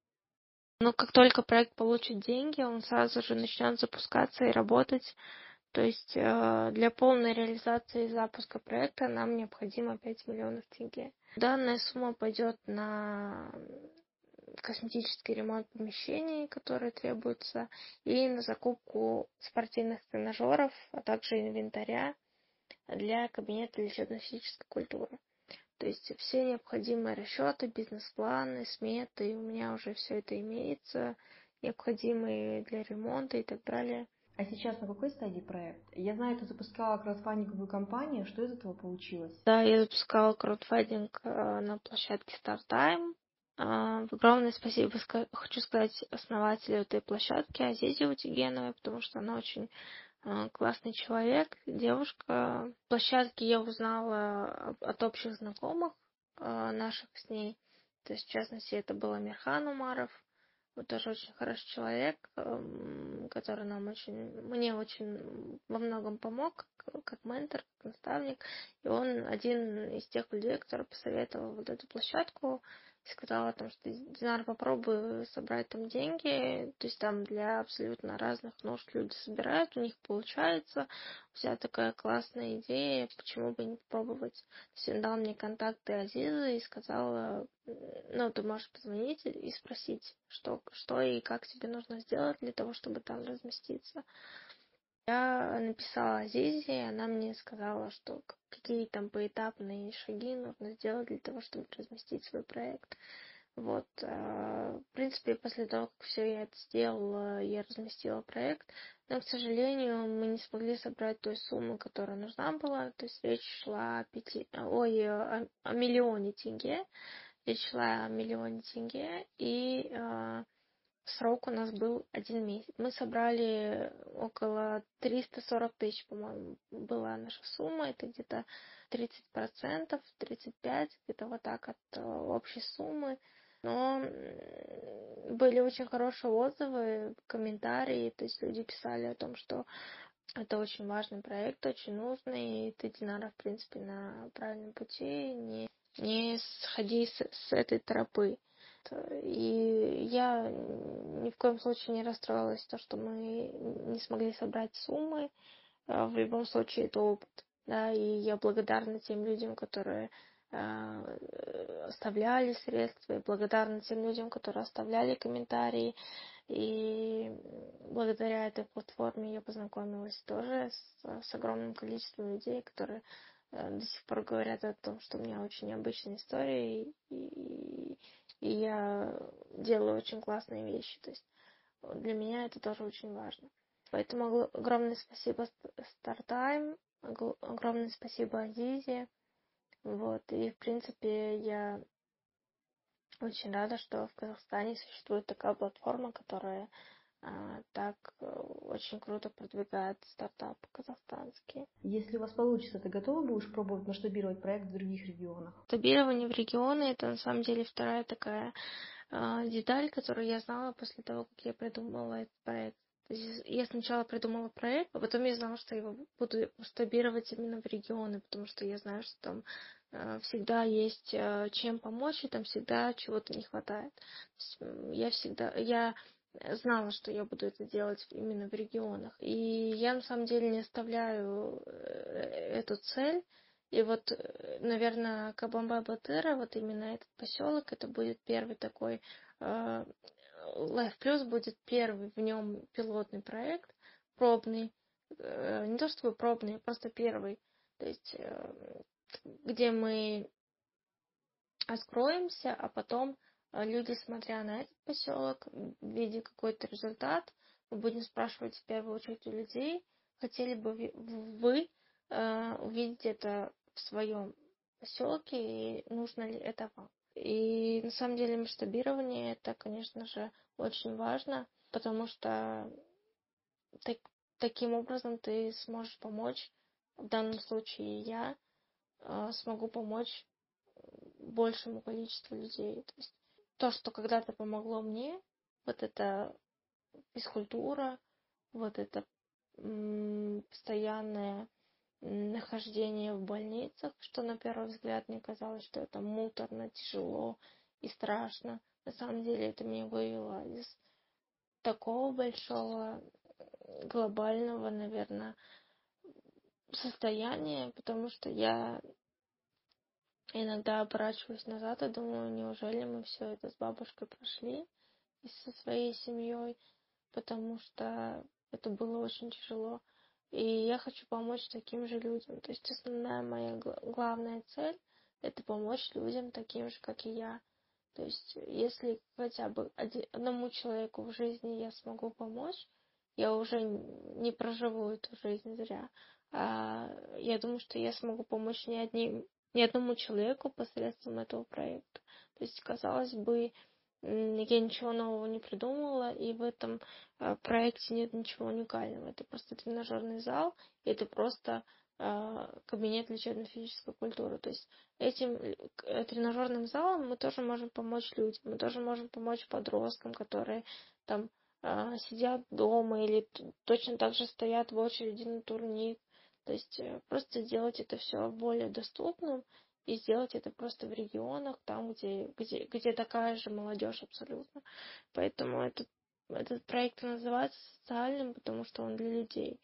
Но как только проект получит деньги, он сразу же начнет запускаться и работать. То есть для полной реализации и запуска проекта нам необходимо пять миллионов тенге. Данная сумма пойдет на косметический ремонт помещений, которые требуются, и на закупку спортивных тренажеров, а также инвентаря для кабинета лечебно-физической культуры. То есть все необходимые расчеты, бизнес-планы, сметы, у меня уже все это имеется, необходимые для ремонта и так далее. А сейчас на какой стадии проект? Я знаю, ты запускала краудфандинговую кампанию. Что из этого получилось? Да, я запускала краудфандинг на площадке StartTime. Огромное спасибо хочу сказать основателю этой площадки Азизе Утигеновой, потому что она очень классный человек, девушка. В площадке я узнала от общих знакомых наших с ней. То есть, в частности, это был Амирхан Умаров. Он тоже очень хороший человек, который нам очень, мне очень во многом помог, как ментор, как наставник. И он один из тех людей, который посоветовал вот эту площадку, и сказал о том, что Динар, попробуй собрать там деньги, то есть там для абсолютно разных нужд люди собирают, у них получается, у тебя такая классная идея, почему бы не попробовать. То есть он дал мне контакты Азизы и сказал, ну, ты можешь позвонить и спросить, что, что и как тебе нужно сделать для того, чтобы там разместиться. Я написала Азизе, и она мне сказала, что к- какие там поэтапные шаги нужно сделать для того, чтобы разместить свой проект. Вот, а, в принципе, после того, как все я это сделала, я разместила проект, но, к сожалению, мы не смогли собрать той суммы, которая нужна была, то есть речь шла о пяти, ой, о, о миллионе тенге, речь шла о миллионе тенге, и а, срок у нас был один месяц. Мы собрали около триста сорок тысяч, по-моему, была наша сумма. Это где-то тридцать процентов, тридцать пять процентов, где-то вот так от э, общей суммы. Но м, были очень хорошие отзывы, комментарии. То есть люди писали о том, что это очень важный проект, очень нужный. И ты, Динара, в принципе, на правильном пути. Не, не сходи с, с этой тропы. И я ни в коем случае не расстроилась, то, что мы не смогли собрать суммы. А, В любом случае, это опыт. Да, и я благодарна тем людям, которые а, э, оставляли средства, и благодарна тем людям, которые оставляли комментарии. И благодаря этой платформе я познакомилась тоже с, с огромным количеством людей, которые э, до сих пор говорят о том, что у меня очень необычная история, и, и, и я делаю очень классные вещи. То есть для меня это тоже очень важно. Поэтому огл- огромное спасибо StarTime, огл- огромное спасибо Азизе. Вот, и в принципе я очень рада, что в Казахстане существует такая платформа, которая а, так э, очень круто продвигает стартапы казахстанские. Если у вас получится, ты готова будешь пробовать масштабировать проект в других регионах? Масштабирование в регионы — это на самом деле вторая такая а, деталь, которую я знала после того, как я придумала этот проект. То есть я сначала придумала проект, а потом я знала, что его буду масштабировать именно в регионы, потому что я знаю, что там а, всегда есть а, чем помочь, и там всегда чего-то не хватает. То есть, м, я всегда, я знала, что я буду это делать именно в регионах. И я на самом деле не оставляю э, эту цель. И вот, э, наверное, Кабамба-Батыра, вот именно этот поселок, это будет первый такой, э, Life Plus будет первый в нем пилотный проект, пробный, э, не то чтобы пробный, а просто первый, то есть, э, где мы откроемся, а потом э, люди, смотря на этот поселок, видя какой-то результат, мы будем спрашивать в первую очередь у людей, хотели бы ви- вы э, увидеть это в своем поселке, и нужно ли это вам. И на самом деле масштабирование это, конечно же, очень важно, потому что так- таким образом ты сможешь помочь, в данном случае я э, смогу помочь большему количеству людей. То есть то, что когда-то помогло мне, вот это физкультура, вот это м, постоянное м, нахождение в больницах, что на первый взгляд мне казалось, что это муторно, тяжело и страшно. На самом деле это меня вывело из такого большого глобального, наверное, состояния, потому что я иногда оборачиваюсь назад и думаю, неужели мы все это с бабушкой прошли и со своей семьей, потому что это было очень тяжело. И я хочу помочь таким же людям. То есть основная моя гла- главная цель — это помочь людям таким же, как и я. То есть если хотя бы оди- одному человеку в жизни я смогу помочь, я уже не проживу эту жизнь зря. А я думаю, что я смогу помочь не одним, ни одному человеку посредством этого проекта. То есть, казалось бы, м, я ничего нового не придумала, и в этом э, проекте нет ничего уникального. Это просто тренажерный зал, и это просто э, кабинет лечебно-физической культуры. То есть этим э, к- э, тренажерным залом мы тоже можем помочь людям, мы тоже можем помочь подросткам, которые там э, сидят дома или т- точно так же стоят в очереди на турник. То есть э, просто сделать это все более доступным и сделать это просто в регионах, там, где, где, где такая же молодежь абсолютно. Поэтому этот, этот проект и называется социальным, потому что он для людей.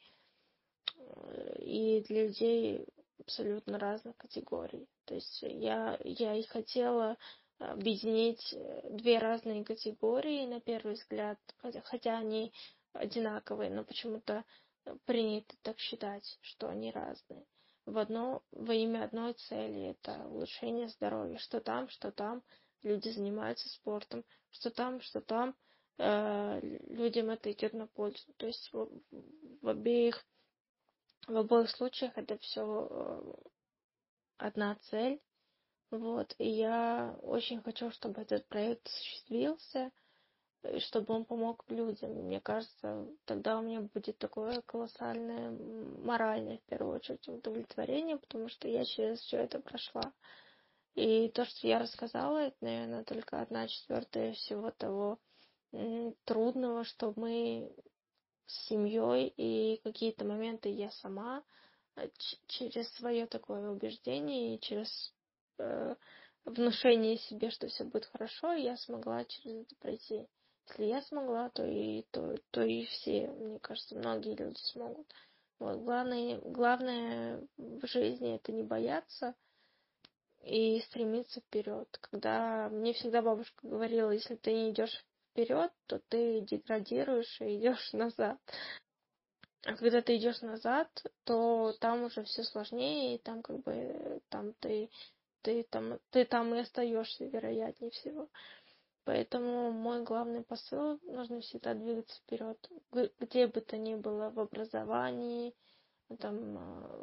Э, И для людей абсолютно разных категорий. То есть я, я и хотела объединить э, две разные категории, на первый взгляд, хотя, хотя они одинаковые, но почему-то принято так считать, что они разные. В одно, во имя одной цели, это улучшение здоровья. Что там, что там люди занимаются спортом, что там, что там э, людям это идет на пользу. То есть в, в обеих, в обоих случаях это все одна цель. Вот. И я очень хочу, чтобы этот проект осуществился, и чтобы он помог людям. Мне кажется, тогда у меня будет такое колоссальное моральное, в первую очередь, удовлетворение, потому что я через все это прошла. И то, что я рассказала, это, наверное, только одна четвертая всего того трудного, что мы с семьей и какие-то моменты я сама через свое такое убеждение и через э, внушение себе, что все будет хорошо, я смогла через это пройти. Если я смогла, то и, то, то и все, мне кажется, многие люди смогут. Вот. Главное, главное в жизни это не бояться и стремиться вперед. Когда мне всегда бабушка говорила, если ты не идешь вперед, то ты деградируешь и идешь назад. А когда ты идешь назад, то там уже все сложнее, и там как бы там ты, ты там, ты там и остаешься, вероятнее всего. Поэтому мой главный посыл — нужно всегда двигаться вперед, где бы то ни было, в образовании, там,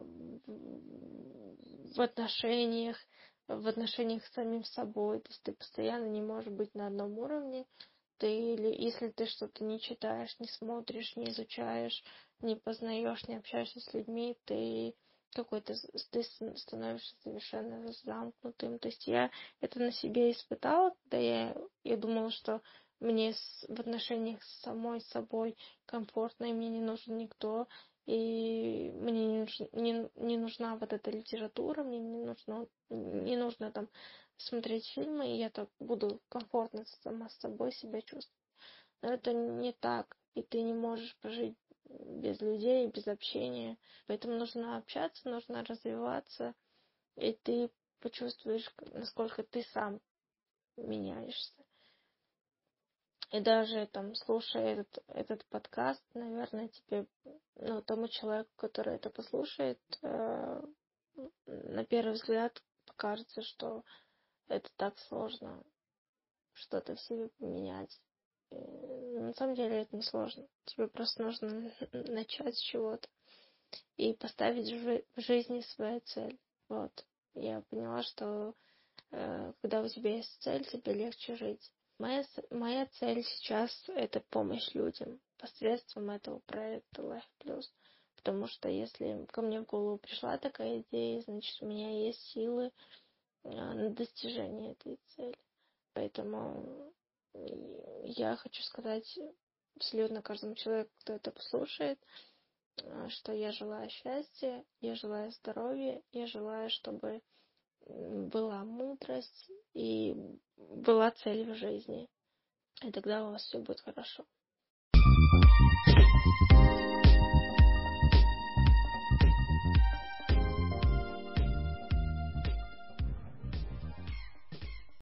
в отношениях, в отношениях с самим собой. То есть ты постоянно не можешь быть на одном уровне. Ты, или если ты что-то не читаешь, не смотришь, не изучаешь, не познаешь, не общаешься с людьми, ты какой-то, ты становишься совершенно замкнутым. То есть я это на себе испытала, когда я, я думала, что мне с, в отношениях с самой собой комфортно, и мне не нужен никто, и мне не, нуж, не, не нужна вот эта литература, мне не нужно, не нужно там смотреть фильмы, и я так буду комфортно сама с собой себя чувствовать. Но это не так, и ты не можешь прожить без людей, без общения. Поэтому нужно общаться, нужно развиваться, и ты почувствуешь, насколько ты сам меняешься. И даже там, слушая этот, этот подкаст, наверное, тебе, ну, тому человеку, который это послушает, э, на первый взгляд покажется, что это так сложно что-то в себе поменять. И на самом деле это не сложно. Тебе просто нужно начать с чего-то и поставить в жизни свою цель. Вот. Я поняла, что э, когда у тебя есть цель, тебе легче жить. Моя, моя цель сейчас — это помощь людям посредством этого проекта Life Plus. Потому что если ко мне в голову пришла такая идея, значит, у меня есть силы на достижение этой цели. Поэтому я хочу сказать абсолютно каждому человеку, кто это послушает, что я желаю счастья, я желаю здоровья, я желаю, чтобы была мудрость и была цель в жизни. И тогда у вас все будет хорошо.